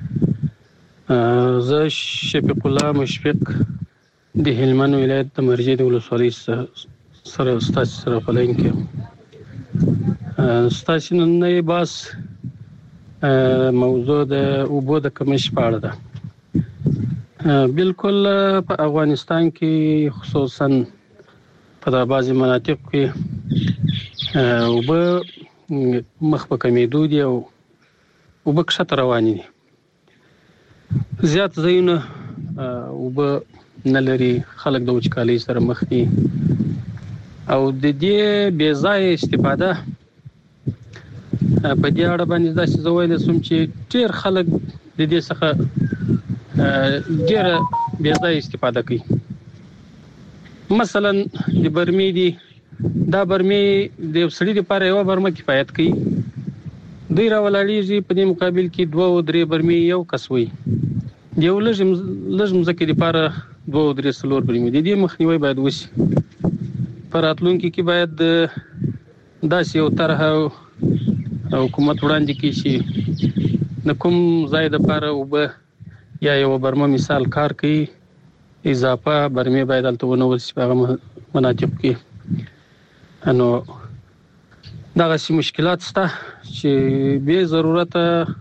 زه شفیق الله مشفق د هلمند ولایت د مرجې د ولسوالۍ سره ستاسو سره په لاین کې یم. ستاسو نن باس موضوع د اوبو د کمښت په اړه ده. بالکل په افغانستان کې خصوصا په بعضي مناطق کې اوبه مخ په کمیدو دي او وبکښه روانې دي. زیات ځایونه وبه نه لري، خلک د وچکالۍ سره مخ دي او د دې بې ځایه استفاده په دې اړه باندې داسې زه ویلی شم چې ډېر خلک د دې څخه ډېره بې ځایه استفاده کوي. مثلا د برمې دي، دا برمې د یو سړي لپاره یوه برمه کفایت کوي، دوی راولاړېږي په دې مقابل کې دوه او درې برمې یو کس وي، د یو لږ لږ مځکې لپاره دوه او درې څلور برمې. د دې مخنیوی باید وشي. په راتلونکي کې باید داسې یو طرحه حکومت وړاندې کړي چې د کوم ځای دپاره اوبه یا یوه برمه مثال کار کوي، اضافه برمې باید هلته ونول شي په هغه مناطقو کې. نو دغسې مشکلات شته چې بې ضرورته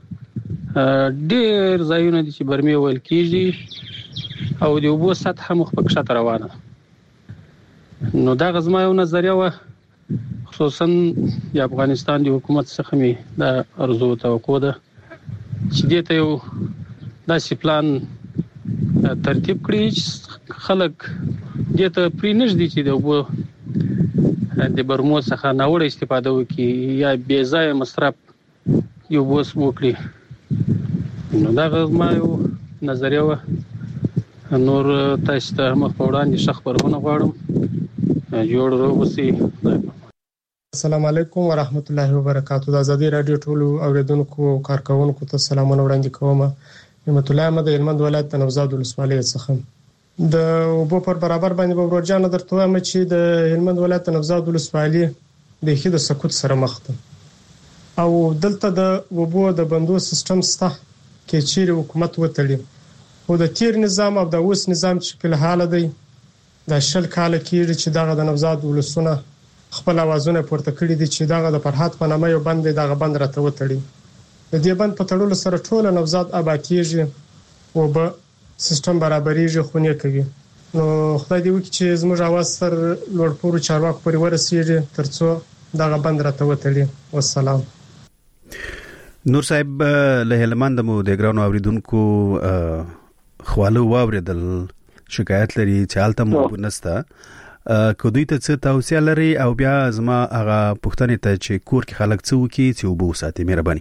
ډېر ځایونه دي چې برمې ویل کېږي او د اوبو سطحه مخ په کښته روانه. نو دغه زما یو نظریه وه، خصوصا د افغانستان د حکومت څخه مې دا ارزو توقع ده چې دې ته یو داسې پلان ترتیب کړي چې خلک دې ته پرې نږدي چې د اوبو د برمو څخه ناوړه استفاده وکړي یا بې ځایه مصرف د اوبو وکړي. نو دغه زما یو نظریه وه. نور تاسو ته مخ په وړاندې ښه خبرونه غواړم. جوړ روغ اوسئ. السلام علیکم ورحمت الله وبرکاتہ. د ازادي رادیو ټولو اوریدونکو او کارکونکو ته سلامونه وړاندې کوم. نعمت الله احمد هلمند ولایت نوزاد ولسوالۍ څخه. د اوبو پر برابر باندې به ورجان درته وایم چې د هلمند ولایت نوزاد ولسوالۍ د خې د سقوط سره مخ ده او دلته د اوبو د بندو سیستم سته کې چیرې حکومت وتړي او د تیر نظام او د اوس نظام چې په حال دی د شل کال کې چې دغه د نوزاد ولسونه خپل اوازونه پورته کړی دي چې دغه د فرحات په نامه یو بند دغه بند راته وتړي. د دې بند په تړلو سره ټول نوزاد آبادیږي او به سیستم برابرېږي، خونې کوي. نو خدای دې وکړي چې زموږ اواز سر لوړ پورو چارواکو پورې ورسېږي ترڅو دغه بند راته وتړي. والسلام. نور صاحب له هلمند مو د ګرانو اوریدونکو خواله واوریدل شکایت لري چې حالت مو نسته، که دوی ته څه توصیه لري او بیا زما هغه پوښتنې ته چې کور کې خلک څه وکړي چې اوبه وساتي. مهرباني.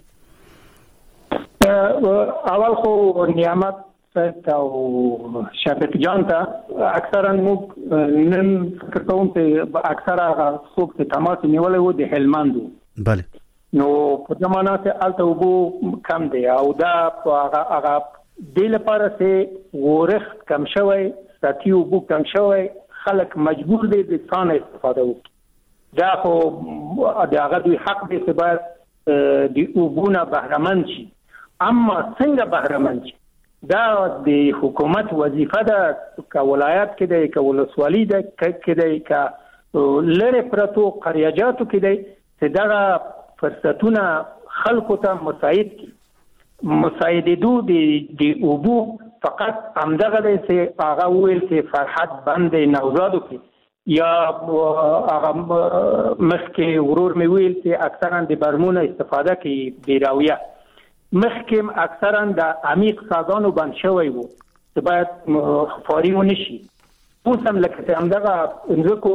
اول خو نعمت او شفیق جان ته اکثرا موږ نن فکر کوم چې اکثره څوک چې تماس نیولې وو د هلمند. بله. نو په زمانه کې الته اوبو کم دی او دا هغه هغه د لپاره چې ورښت کم شوی، ساتي اوبو کم شوی، خلک مجبور دي د ځان استفاده وکړي. دا خو د هغه دوی حق دی چې باید د اوبو نه بهرمند شي. اما څنګه بهرمند شي دا د حکومت وظیفه ده، که ولایت کې دی، که ولسوالۍ ده کې دی، که لرې پرتو قریجاتو کې دی، چې دغه فرصتونه خلکو ته مساعد کړي. مساعدېدو د اوبو فقط همدغه دی چې هغه وویل چې فرحت بند نوزادو کې یا هغه مخکې ورور مې ویل چې اکثرا د برمونه استفاده کوي بیراویه. مخکې اکثرا د عمیق ساګانو بند شوی وو چې باید خفاري ونه شي. اوس هم لکه چې همدغه ځمکو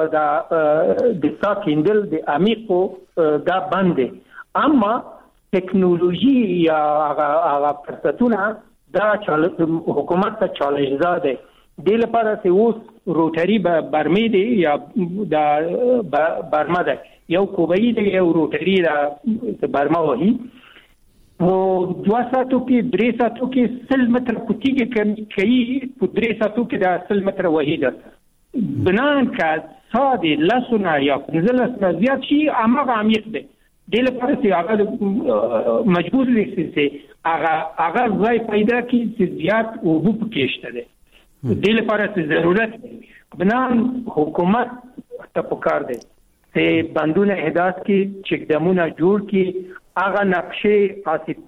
د سا کیندل د عمیقو دا بند دی. اما ټکنالوژي یا هغه فرصتونه دا حکومت ته چالش ده. د لپاره چې اوس روټري برمې دي یا د برمه ده، یو کوبایي دی یو روټري د برمه وهي او دوه ساعتو کې درې ساعتو کې سل متر پوتیږي کوي په درې ساعتو کې د سل متر وهي ده. بنان که ساده لسونه یا پنځلس نه زیات شي هماغه عمیق دی. د لپاره چې هغه مجبور دي چې هغه هغه ځای پیدا کړي چې زیات اوبه پکې شته دي. د لپاره چې ضرورت بنان حکومت ته پکار دی چې بندونه احداث کړي، چکدمونه جوړ کړي، هغه نقشې خاصه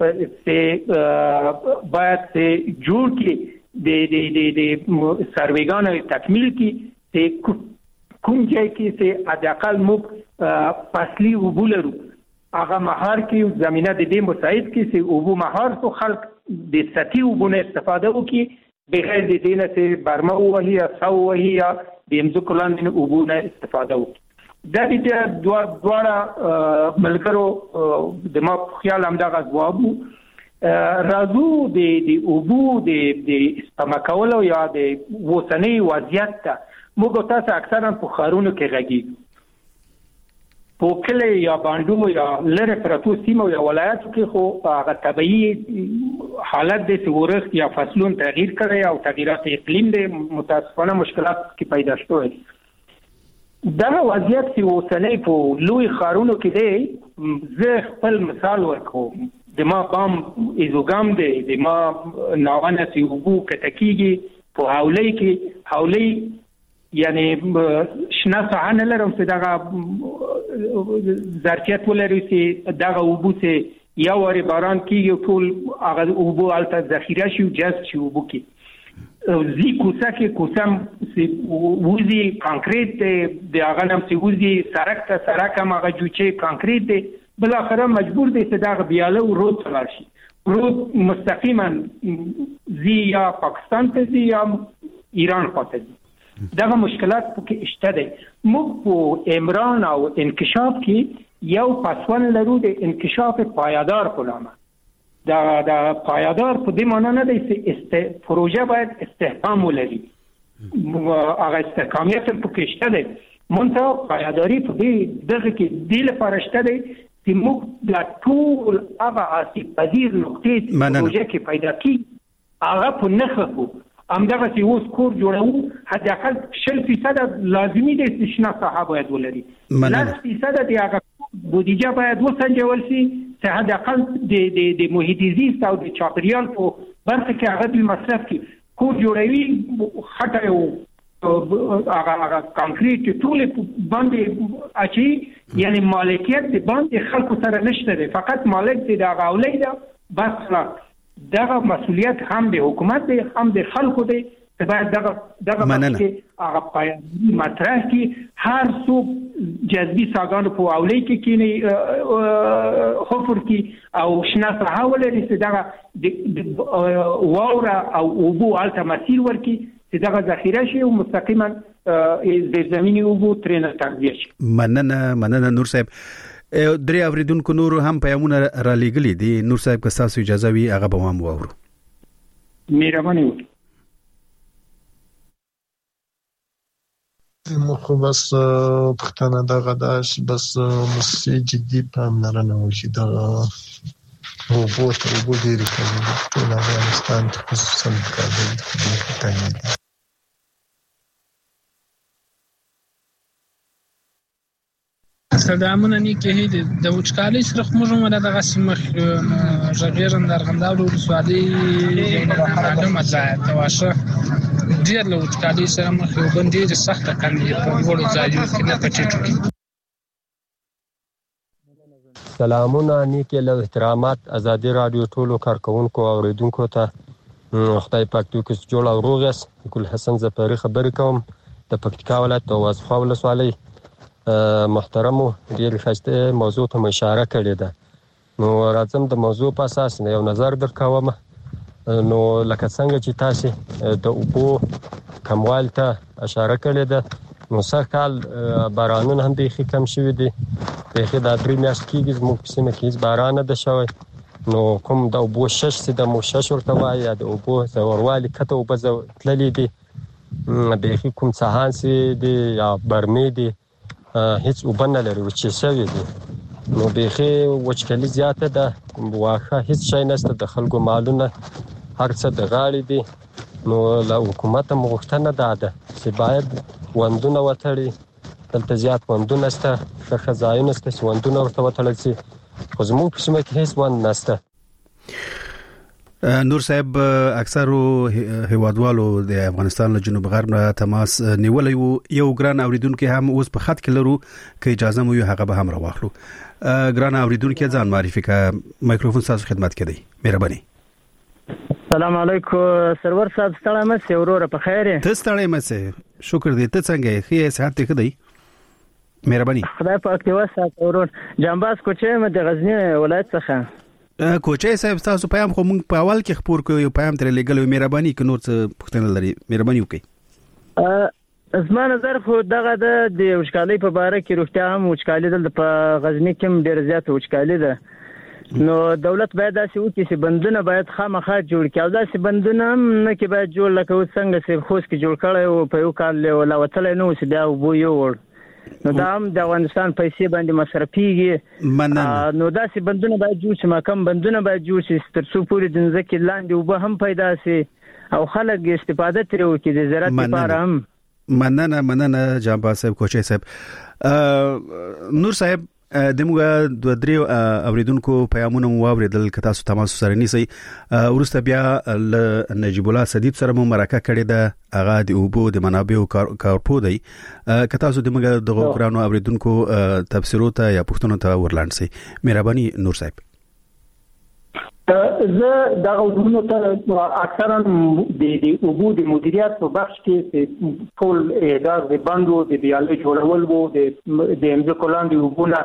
باید جوړ کړي، د د د سرویګانو تکمیل کړي چې کوم ځای کې چې حداقل موږ فصلي اوبه لرو هغه مهار کې زمينه د دې مساعد کې چې اوبو مهار تو خلق د سطحي اوبو استفاده وکړي بغیر د دې نه چې برمه وهي یا سو وهي یا د امزکو لاندې اوبو نه استفاده وکړي. دا د دوه دواړه ملګرو د ما خیال هم دغه ځوابو راځو د د اوبو د د سپما کولو یا د وسنۍ وضعیت ته موږ تاسو اکثرا په خارونو کې غږیږو په کله یا باندې یا لره پرتو سیمه یا ولایتو کې خو هغه طبيعي حالت د ورښت یا فصلون تغییر کړي او تغیرات اقلیم د متاسفانه مشکلات کې پیدا شوي. دا وضعیت چې وسنۍ په لوی خارونو کې دی زه خپل مثال ورکوم. د ما بام ایزوګام دی د ما ناوانه سی وګو کټکیږي په حولې کې حولې یعنی شنه صحنه لرم چې دغه ظرفیت ولري چې دغه وبو چې یا وری باران کیږي ټول هغه وبو الته ذخیره شي او جذب شي وبو کې زی کوڅه کې کوڅم چې وزي کانکریټ د هغه نم چې وزي سړک ته سړک هغه جوړچې کانکریټ دی بل اخره مجبور دي چې دغه بیاله رود تلل شي رود مستقیما زی یا پاکستان ته زی یا ایران خواته دي. دغه مشکلات پکې شته دي. موږ په عمران او انکشاف کې یو پسوان لرو د انکشاف پایدار په نامه. دا د پایدار په دې معنی نه دی چې است پروژه باید استحکام ولري. هغه استحکامیت پکې شته دي. مونږ پایداری په دې دغه کې د لپاره شته دي چې موږ د ټول هغه آسیب پذیر نقطې پروژه کې پیدا کی هغه په نخښ کو همدغه چې اوس کور جوړو حتی اقل شل فیصد لازمي دي چې شنه صحه باید ولري لس فیصد د هغه بودیجه باید وسنجول شي چې حتی اقل د د د محیط زیست او د چاپیریال په برخه کې هغه د مصرف کې کور جوړوي خټه یو هغه هغه کانکریټ ټول باندې اچي یعنی مالکیت د باندې خلکو سره نشته دی فقط مالک دی د غولې دا بس دغه مسؤلیت هم د حکومت دی هم د خلکو دی چې باید دغه دغه کې هغه پای مطرح کې هر څوک جذبي ساګانو په اولې کې کینی خفر کې او شنه صحه ولري چې دغه واوره او اوبو الته مسیر ورکی چې دغه ذخیره شي او مستقیما د زمینی اوبو ترنه تغذیه شي. مننه مننه نور صاحب. درې اوریدونکو نور هم پیغامونه را لېږلي دي. نور صاحب که تاسو اجازه وي هغه به هم واورو. مهرباني وکړئ. مخ بس پښتنه دغه داش بس مسي جدي پاملرنه وشي د اوبو ته اوبو ډېرې کمې دي ټول افغانستان خصوصا کابل کې کمې دي. سلامونه نیکه د وچکالۍ سره موږ هم دغه سیمه ژغېرم د ارغنداب ولسوالۍ یو معلومه ځای ته واشه ډېر له وچکالۍ سره مخ یو بل ډېرې سخته کمې په لوړو ځایونو کې نه په ټیټو کې. سلامونه نیکه له احترامات ازادي رادیو ټولو کارکونکو او اوریدونکو ته خدای پاک تو کې جوړ او روغ یاست. ګل حسن زپری خبرې کوم د پکتیکا ولایت د وازخوا ولسوالۍ. محترمو ډیر ښه موضوع ته اشاره کړې ده نو راځم د موضوع په اساس یو نظر درکوم. نو لکه څنګه چې تاسو د اوبو کموال ته اشاره کړې ده نو سږ کال بارانونه هم ډېر کم شوي دي. بیخي دا درې میاشتې کېږي زموږ په سیمه کې هېڅ باران نه ده شوی نو کوم د اوبو شش چې د موشش ورته وایي یا د اوبو ژوروالي کته اوبه تللې دي بیخي کوم څاهان چې دي یا برمې دي هیڅ اوبه نه لري وچې شوي دي نو بیخي وچکالي زیاته ده واښه هیڅ شی نشته د خلکو مالونه هر څه د غاړې دي نو له حکومته مو غوښتنه دا ده چې باید وندونه وتړي دلته زیات وندونه شته ښه ښه ځایونه شته چې وندونه ورته وتړل شي خو زموږ په سیمه کې هیڅ وند نشته. نور صاحب اکثرو هیوادوالو د افغانستان له جنوب غرب نه تماس نیولای وو یو ګران اوریدونکو هم اوس په خط کې لرو که اجازه مو یو هغه به هم راوخلو. ګران اوریدونکو ځان معرفي کړه مایکروفون تاسو خدمت کې دی مهرباني. السلام علیکم سرور صاحب ستړی مې وروره په خیر ته ستړی مې شکر دې ته څنګه یې خې صحت ته دی مهرباني. خدای پاک دې وساتي ورور. جانباز کوچې مې د غزنی ولایت څخه. کوچې صاحب تاسو پیغام خو موږ په اول کې خبر کوو، یو پیغام تر لګلو. مهرباني ک نور څه پوښتنه لري مهرباني وکړئ. زما نظر خو دغه د وچکالۍ په باره کې روغتیا هم وچکالي د په غزنی کې ډېر زیات وچکالي ده. نو دولت باید داسې وکړي چې بندونه باید خامخا جوړ کړي، او داسې بندونه هم نه کې باید جوړ لکه اوس څنګه چې خوست کې جوړ کړی و په یو کال لا وتلی نه و چې بیا اوبه یوړ، نو دا هم د افغانستان پیسې باندې مصرفېږي. نو داسې بندونه باید جوړ شي، محکم بندونه باید جوړ شي تر څو پورې د ځمکې لاندې اوبه هم پیدا شي او خلک استفاده ترې وکړي د زراعت لپاره هم. مننه مننه جانباز صاحب، کوچې صاحب. نور صاحب د موږ د درې اوریدونکو پیغامونه مو واوریدل، که تاسو تماس سره نیسئ. ورسته بیا ل نجیب الله صدیب سره مو مرکه کړې ده، هغه د اوبو د منابعو کارپو دی. که تاسو د موږ د غوړانو اوریدونکو تفسیرو ته یا پوښتنو ته ورلاند سئ. مهرباني نور صاحب. زه د غوډونو ته اکثرا د اوبو د مدیریت په بخش کې ټول ادارې د بندو د دیالې جوړول وو، د د امځکو لاندې اوبونه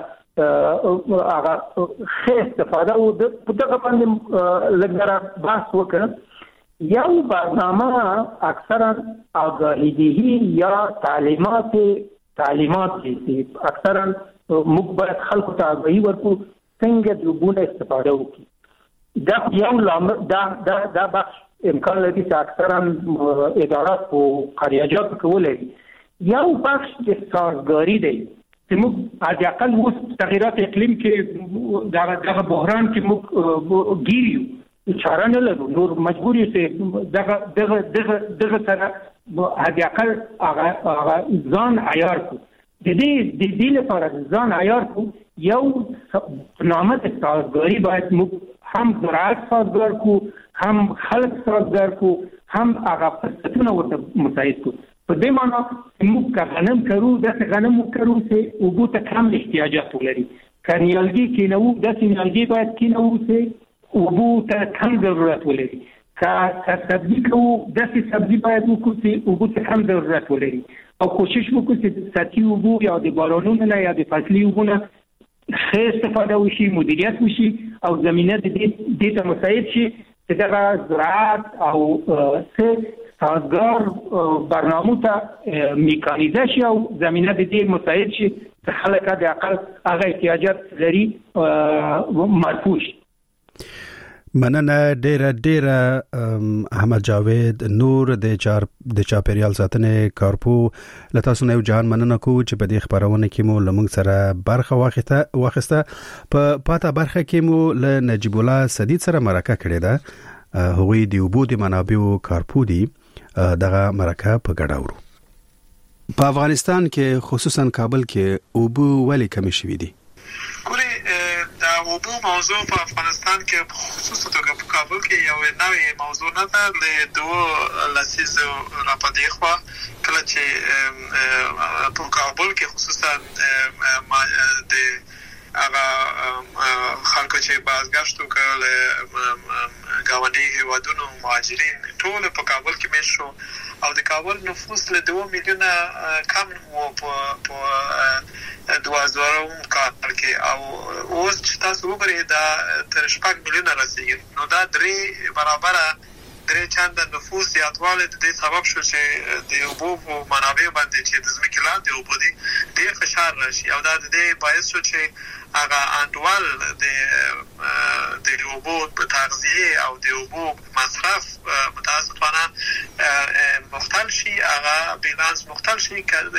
هغه ښه استفاده وو. په دغه باندې لږ بحث وکړ. یو برنامه اکثرا آگاهیدهی یا تعلیمات تعلیمات چې اکثرا موږ باید خلکو ته آگاهي ورکړو څنګه د اوبو استفاده وکړي. دا یو لامل دا دا دا بخش امکان لري چې اکثرا ادارات او قریاجات کولای. یو بخش د سازګاری دی چې موږ از اقل اوس تغیرات اقلیم کې دا دغه بحران کې موږ ګیریو، چاره نه لرو، نور مجبور یو چې دغه دغه دغه دغه سره از اقل هغه ځان عیار کو. د دې د دې لپاره ځان عیار کو یو نامه د سازګاری باید موږ هم زراعت سازګار کو، هم خلک سازګار کو، هم هغه فرصتونه ورته مساعد کو. په دې معنی موږ که غنم کرو داسې غنم وکرو چې اوبو ته کم احتیاجات ولري. که نیالګي کینوو داسې نیالګي باید کینوو چې اوبو ته کم ضرورت ولري. که سبزي کوو داسې سبزي باید وکړو چې اوبو ته کم ضرورت ولري، او کوشش وکړو چې سطحي اوبو یا د بارانونو نه یا د فصلي اوبو نه ښه استفاده وشي، مدیریت وشي او زمینه د دې ته مساعد شي چې دغه زراعت او څه سازګار برنامو ته میکانیزه شي او زمینه د دې مساعد شي چې خلک د اقل هغه احتیاجات لري مرفوع شي. مننه ډیره ډیره احمد جاوید نور د چار د چاپیریال ساتنې کارپو لته سونه جهان مننه کو چې په دې خبرونه کې مو لمنګ سره برخه واخیسته واخیسته په پاته برخه کې مو ل نجیب الله صدیق سره مرکه کړې ده. هغوی د اوبو د منابعو کارپو دي دغه مرکه په ګډه ورو. په افغانستان کې خصوصا کابل کې اوبو ولې کمی شوې دي؟ دا اوبو موضوع په افغانستان کې خصوصا توګه په کابل کې یو نوې موضوع نه ده. له دوه لسیزو راپدې خوا کله چې په کابل کې خصوصا د هغه خلکو چې بازگشت وکړل ګاونډي هیوادونو مهاجرین ټول په کابل کې مېشت شو، او د کابل نفوس له دوه میلیونه کم وو په دوه هزار کال کې، او اوس چې تاسو وګورئ دا تر شپږ میلیونه رسیږي. نو دا درې برابره درې چنده نفوس زیاتوالی د دې سبب شو چې د اوبو په منابعو باندې چې د ځمکې لاندې اوبه دي ډېر فشار راشي، او دا د دې باعث شو چې هغه انډول د د اوبو په تغذیه او د اوبو مصرف متاسفانه مختل شي، هغه بیلانس مختل شي.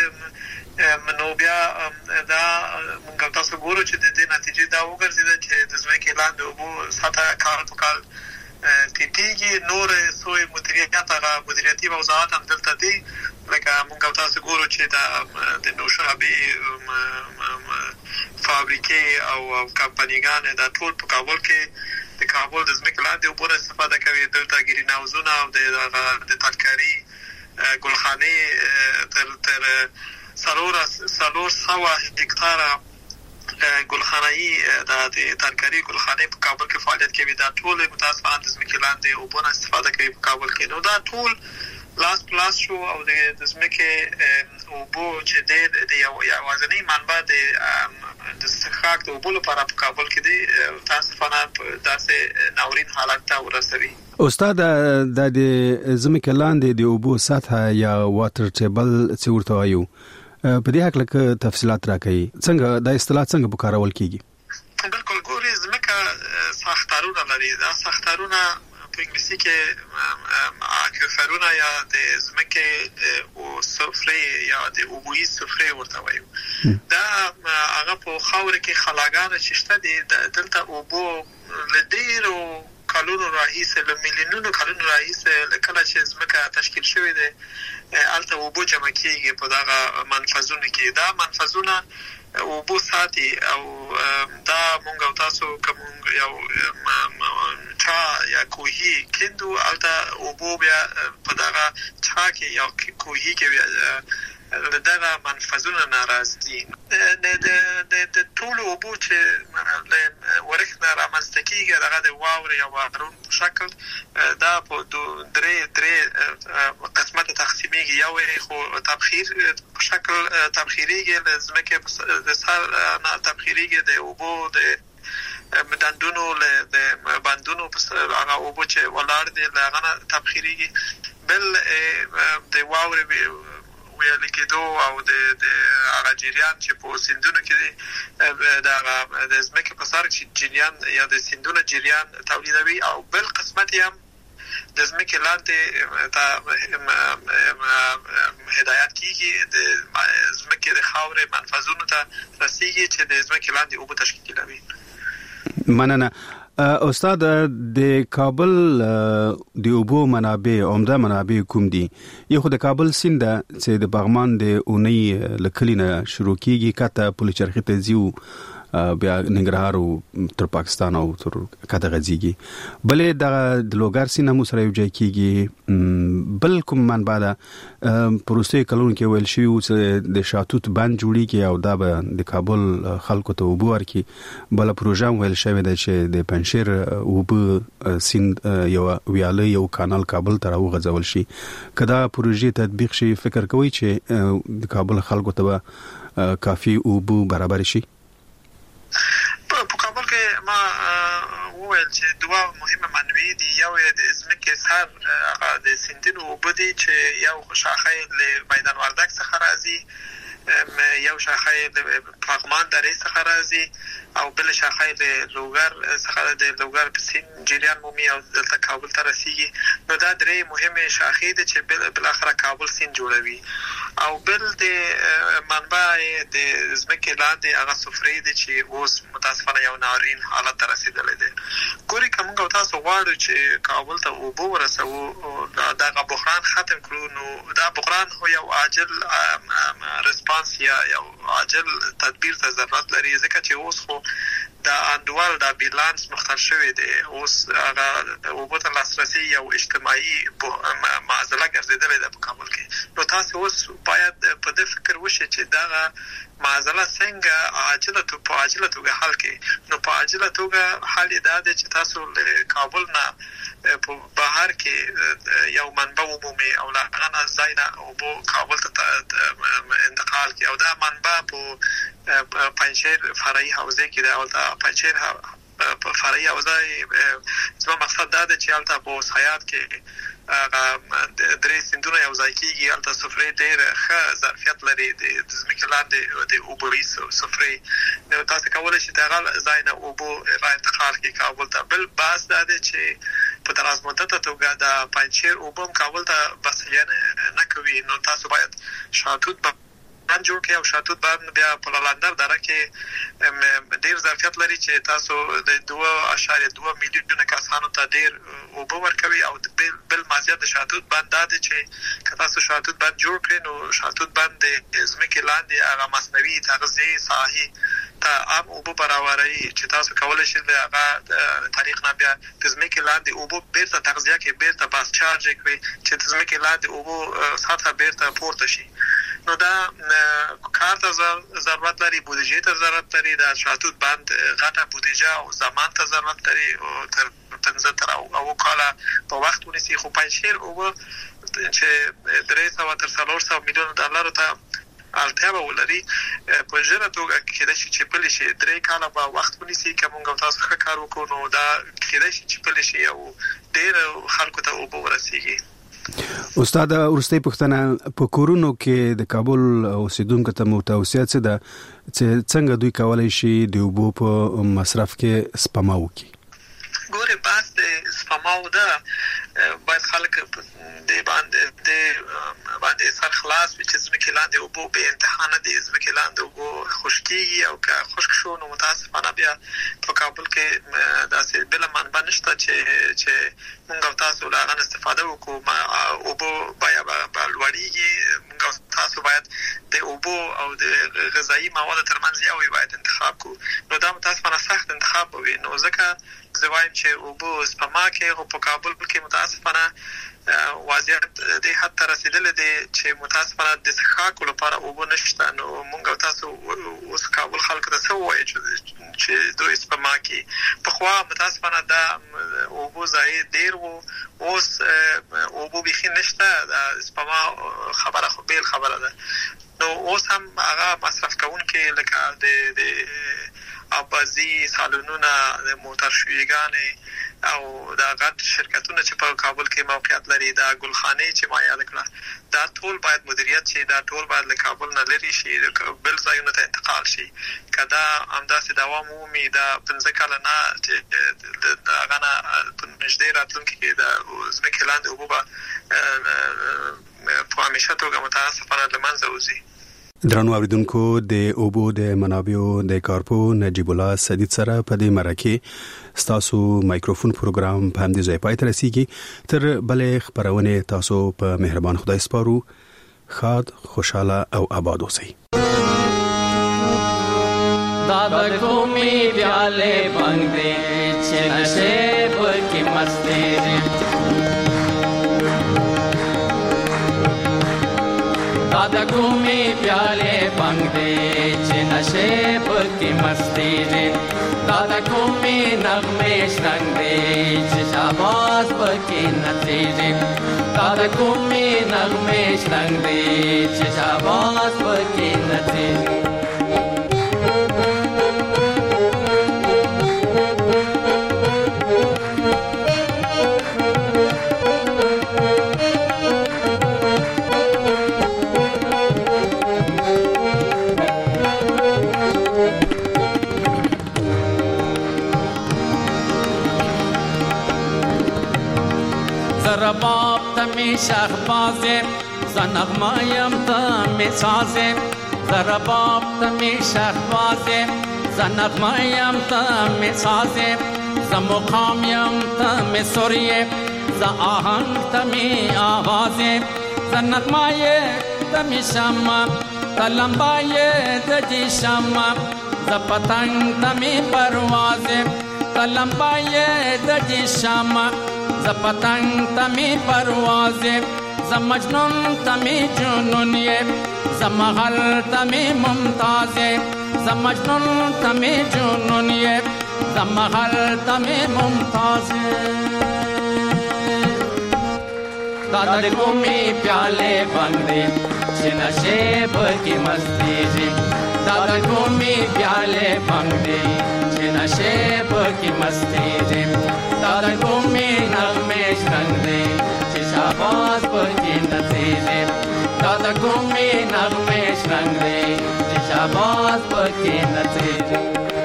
نو بیا دا موږ تاسو ګورو چې د دې نتیجې دا وګرځېده چې د ځمکې لاندې اوبو سطحه کال په کال ټیټېږي. نور سوی مدیریت هغه مدیریتي موضوعات هم دلته دي، لکه موږ تاسو ګورو چې د نوشابې فابریکې او کمپنیګانې دا ټول په کابل کې د کابل د ځمکې لاندې اوبو نه استفاده کوي. دلته ګرین هاوزونه او د ترکاري ګلخانې تر تر څلور څلور سوه هکتاره ګلخانه‌ای د ترکاري ګلخانې په کابل کې فعالیت کوي. دا ټول متاسفانه د ځمکې لاندې اوبو نه استفاده کوي په کابل کې. نو دا ټول لاس پلاس شو او د ځمکې اوبو چې د یو یوازنی منبع د د استخراج د اوبو لپاره په کابل کې دی تاسفانه داسې ناورین حالت ته ورسوي. استاد د زمکه لاندې د اوبو سطح یا واټر ټیبل څه ورته وایو په دې حق لکه تفصيلات راکړي څنګه د اصطلاح څنګه بکارول کیږي؟ بالکل ګوري زمکه ساختارونه لري. دا ساختارونه په انګلیسي کې اکوفرونه یا د زمکه او سفره یا د اوبوي سفره ورته وایو. دا هغه په خاور کې خلاګان چې شته دي دلته اوبو لډیرو کلونو راهیسه له میلیونونو کلونو راهیسه کله چې زمکه تشکیل شوې ده الته اوبو جمع کیږي په دغه منفذونه کې. دا منفذونه اوبو ساتي او دا مونږ او تاسو کوم یو چا یا کوهی کندو الته اوبو بیا په دغه چا کې یا کوهی کې بیا دغه منفذونه ناراضي د د ټول اوبو چې ورښت رامنځته کیږي دغه د واورې یا بارون په شکل دا په درې درې قسمت تقسیمیږي. یو خو تبخیر په شکل تبخیریږي د ځمکې د سر نه تبخیریږي د اوبو د مدندونو له د بندونو په هغه اوبو چې ولاړ دي هغه نه تبخیریږي. بل د واورې ویل کېدو او د د هغه جریان چې په سیندونو کې د د ځمکې په سر چې جریان یا د سیندونو جریان تولیدوي او بل قسمت هم د ځمکې لاندې ته هدایت کیږي د ځمکې د خاورې منفذونو ته رسیږي چې د ځمکې لاندې اوبه تشکیلوي. مننه استاد. د کابل د اوبو منابع عمده منابع کوم دي؟ یو خو د کابل سیند چې د باغمان د اونۍ لکلینه شروع کیږي کته پل چرخی ته زیو بیا ننګرهار او تر پاکستان او تر کته غزيږي. بلې د لوګر سیند مو سره یو ځای کیږي. بل کوم منبع ده پروسې کلون کې ویل شي چې د شاتوت بند جوړیږي او دا به د کابل خلکو ته اوبو ورکي. بل پروژه ویل شوی دی چې د پنشیر اوبو سیند یو ویاله یو کانال کابل ته راوغځول شي. کدا پروژې تطبیق شي فکر کوي چې د کابل خلکو ته کافي اوبو برابر شي؟ په کابل کې ما وویل چې دوه مهمه منابع دي. یو د ځمکې سر هغه د سیندونو اوبه دي چې یو شاخه له میدان وردګ څخه راځي، یو شاخه له پغمان درې څخه راځي او بل شاخه له لوګر څخه د لوګر په سیند جریان مومي او دلته کابل ته رسیږي. نو دا درې مهمه شاخې دي چې بل بل اخره کابل سیند جوړوي. او بل د منبع د ځمکې لاندې هغه سفرې دي چې اوس متاسفانه یو ناورین حالت ته رسیدلې ده. ګوري کوم تاسو غواړو چې کابل ته اوبه ورسوو دا بحران ختم کړو، نو دا بحران هو یو عاجل ریسپانس یا یو عاجل تدبیر ته ضرورت لري، ځکه چې اوس خو دا انډوال دا بیلانس مختل شوی دی. اوس هغه اوبه ته لاسرسي یو اجتماعي معضله ګرځېدلې ده په کابل کې. نو تاسو اوس باید په دې فکر وشئ چې دا معضله څنګه عاجله تو په عاجله توګه حل کړي. نو په عاجله توګه حل دا دی چې تاسو له کابل نه په بهر کې یو منبع عمومي او لا غنا زاینه اوبو کابل ته انتقال کړي او دا منبع په پنځیر فرعي حوزه کې دا ولته پنځیر په فرعي حوزه زما مقصد دا دی چې البته په سیاحت کې درې سیندونه یو ځای کېږي. هلته سفرې ډېر ښه ظرفیت لري د ځمکې لاندې د اوبوي سفرې. نو تاسو کولی شئ د هغه ځای نه اوبو را انتقال کړئ کابل ته. بل بحث دا دی چې په دراز مدته توګه د پنجشیر اوبه هم کابل ته بسیانه نه کوي. نو تاسو باید شاتوت بند جوړ کړئ او شاتوت بند بیا په لالاندر دره کې ډېر ظرفیت لري چې تاسو د دوه اعشاریه دوه میلیونه کسانو ته ډېر اوبه ورکوي. او بل مزیت د شاتوت بند دا دی چې که تاسو شاتوت بند جوړ کړئ نو شاتوت بند د ځمکې لاندې هغه مصنوعي تغذیې ساحې ته عام اوبه برابروي چې تاسو کولی شئ د هغه طریق نه بیا د ځمکې لاندې اوبه بیرته تغذیه کړئ، بیرته باس چارج کړئ چې د ځمکې لاندې اوبو سطحه بیرته پورته شي. نو دا کار ته ضرورت لري، بودجې ته ضرورت لري، د شاتوت بند غټه بودجه او زمان ته ضرورت لري او تر پنځه تر اوه کاله په وخت ونیسي. خو پنجشیر اوبه چې درې سوه تر څلور سوه میلیونه ډالرو ته اړتیا به ولري په ژوره توګه کېدای شي چې پلی شي درې کاله به وخت ونیسي که موږ تاسو ښه کار وکړو نو دا کېدای شي چې پلی شي او ډېر خلکو ته اوبه ورسیږي. استاد ورستۍ پوښتنه په کورونو کې د کابل اوسیدونکو ته مو توصیه څه ده چې څنګه دوی کولای شي د اوبو په مصرف کې سپما وکړي؟ ګوره بحث د سپماو ده باید خلک د باندې د باندې سر خلاص وي چې ځمکې لاندې اوبو به امتحانه دي ځمکې لاندې اوبو خشکېږي او که خشک شو نو متاسفانه بیا په کابل کې داسې بله منبع نشته چې چې موږ او تاسو له هغه استفاده وکړو. اوبو بیا به لوړېږي. موږ او تاسو باید د اوبو او د غذایي موادو ترمنځ یو باید انتخاب کړو. نو دا متاسفانه سخت انتخاب به وي. نو ځکه زه وایم چې اوبو سپما کې خو په کابل کې متاسفانه وضعیت دې حد ته رسېدلی دی چې متاسفانه د څښاکو لپاره اوبه نشته. نو موږ او تاسو اوس کابل خلکو ته څه ووایو چې دوی سپما کړي؟ پخوا متاسفانه دا اوبو ضایع ډېر و، اوس اوبو بیخي نشته. دا سپما خبره خو بیل خبره ده. نو اوس هم هغه مصرف کوونکي لکه د آبازي سالونونه، د موټر شویګانې او دا غټ شرکتونه چې په کابل کې موقعیت لري، دا ګلخانې چې ما یاد کړه، دا ټول باید مدیریت شي. دا ټول باید له کابل نه لرې شي، بل ځایونو ته انتقال شي. که دا همداسې دوام ومومي دا پنځه کاله نه چې د هغه نه په نږدې راتلونکي کې د ځمکې لاندې اوبه به په همیشه توګه متاسفانه له منځه وځي. درنو اوریدونکو، د اوبو د منابعو د کارپو نجیب الله سدید سره په دې مرکه ستاسو مایکروفون پروګرام په همدې ځای پای ته رسیږي. تر بلې خبرونه تاسو په مهربان خدای سپارو. خاد خوشاله او آباد اوسئ. دادا کومي پیاله بنگ دے چې نشه پکې مستی دې. دادا کومي پیاله بنگ دے چې نشه پکې مستی دې. دادا کومي نغمه شرنګ دې چې شاباس پکې نڅي دې. دادا کومي نغمه شرنګ دې چې شاباس پکې نڅي دې. رباب تمی شهبازه زنغمایم تمی سازه. رباب تمی شهبازه زنغمایم تمی سازه. زمقامیم تمی سوریه ز آهنگ تمی آوازه. زنغمای تمی شما تلمبای دجی شما. ز پتنگ تمی پروازه تلمبای دجی شما. ز پتنگ تمی پروازه ز مجنون تمی جنونیه. ز مغل تمی ممتازه ز مجنون تمی جنونیه. ز مغل تمی ممتازه. دادا کومی پیاله بنگ دے چې نشه پکې مستی دې. دادا کومی پیاله بنگ دے چې نشه پکې مستی دې. دادا کومی نغمه شرنګ دې چې شاباس پکې نڅي دې. دادا کومی نغمه شرنګ دې چې شاباس پکې نڅي دې.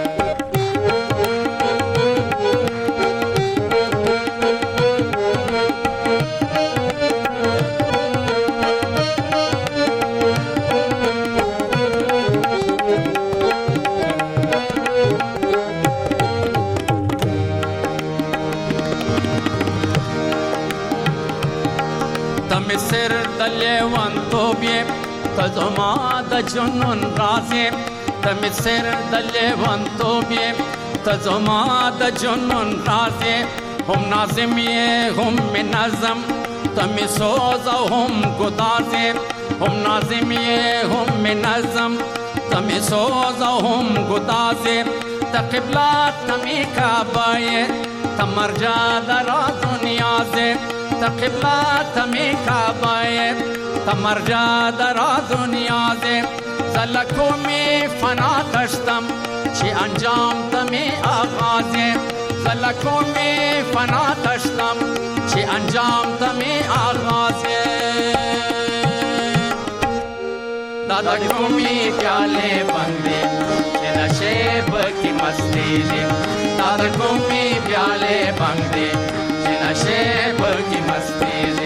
سر دلیوان توبیه تزما د جنون رازه. تم سر دلیوان توبیه تزما د جنون رازه. هم نازمیه هم منظم تم سوز و هم گدازه. هم نازمیه هم منظم تم سوز و هم گدازه. تقبلات تمی کعبایه تمرجا درا دنیازه. تقبلات تمی کعبایه تمرجا درا دنیا دے زلکو میں فنا تشتم چی انجام تمی آغاز ہے زلکو میں فنا تشتم چی انجام تمی آغاز ہے دادا گھومی پیالے بندے چی نشیب کی مستی جی دادا گھومی پیالے بندے چی نشیب کی مستی جی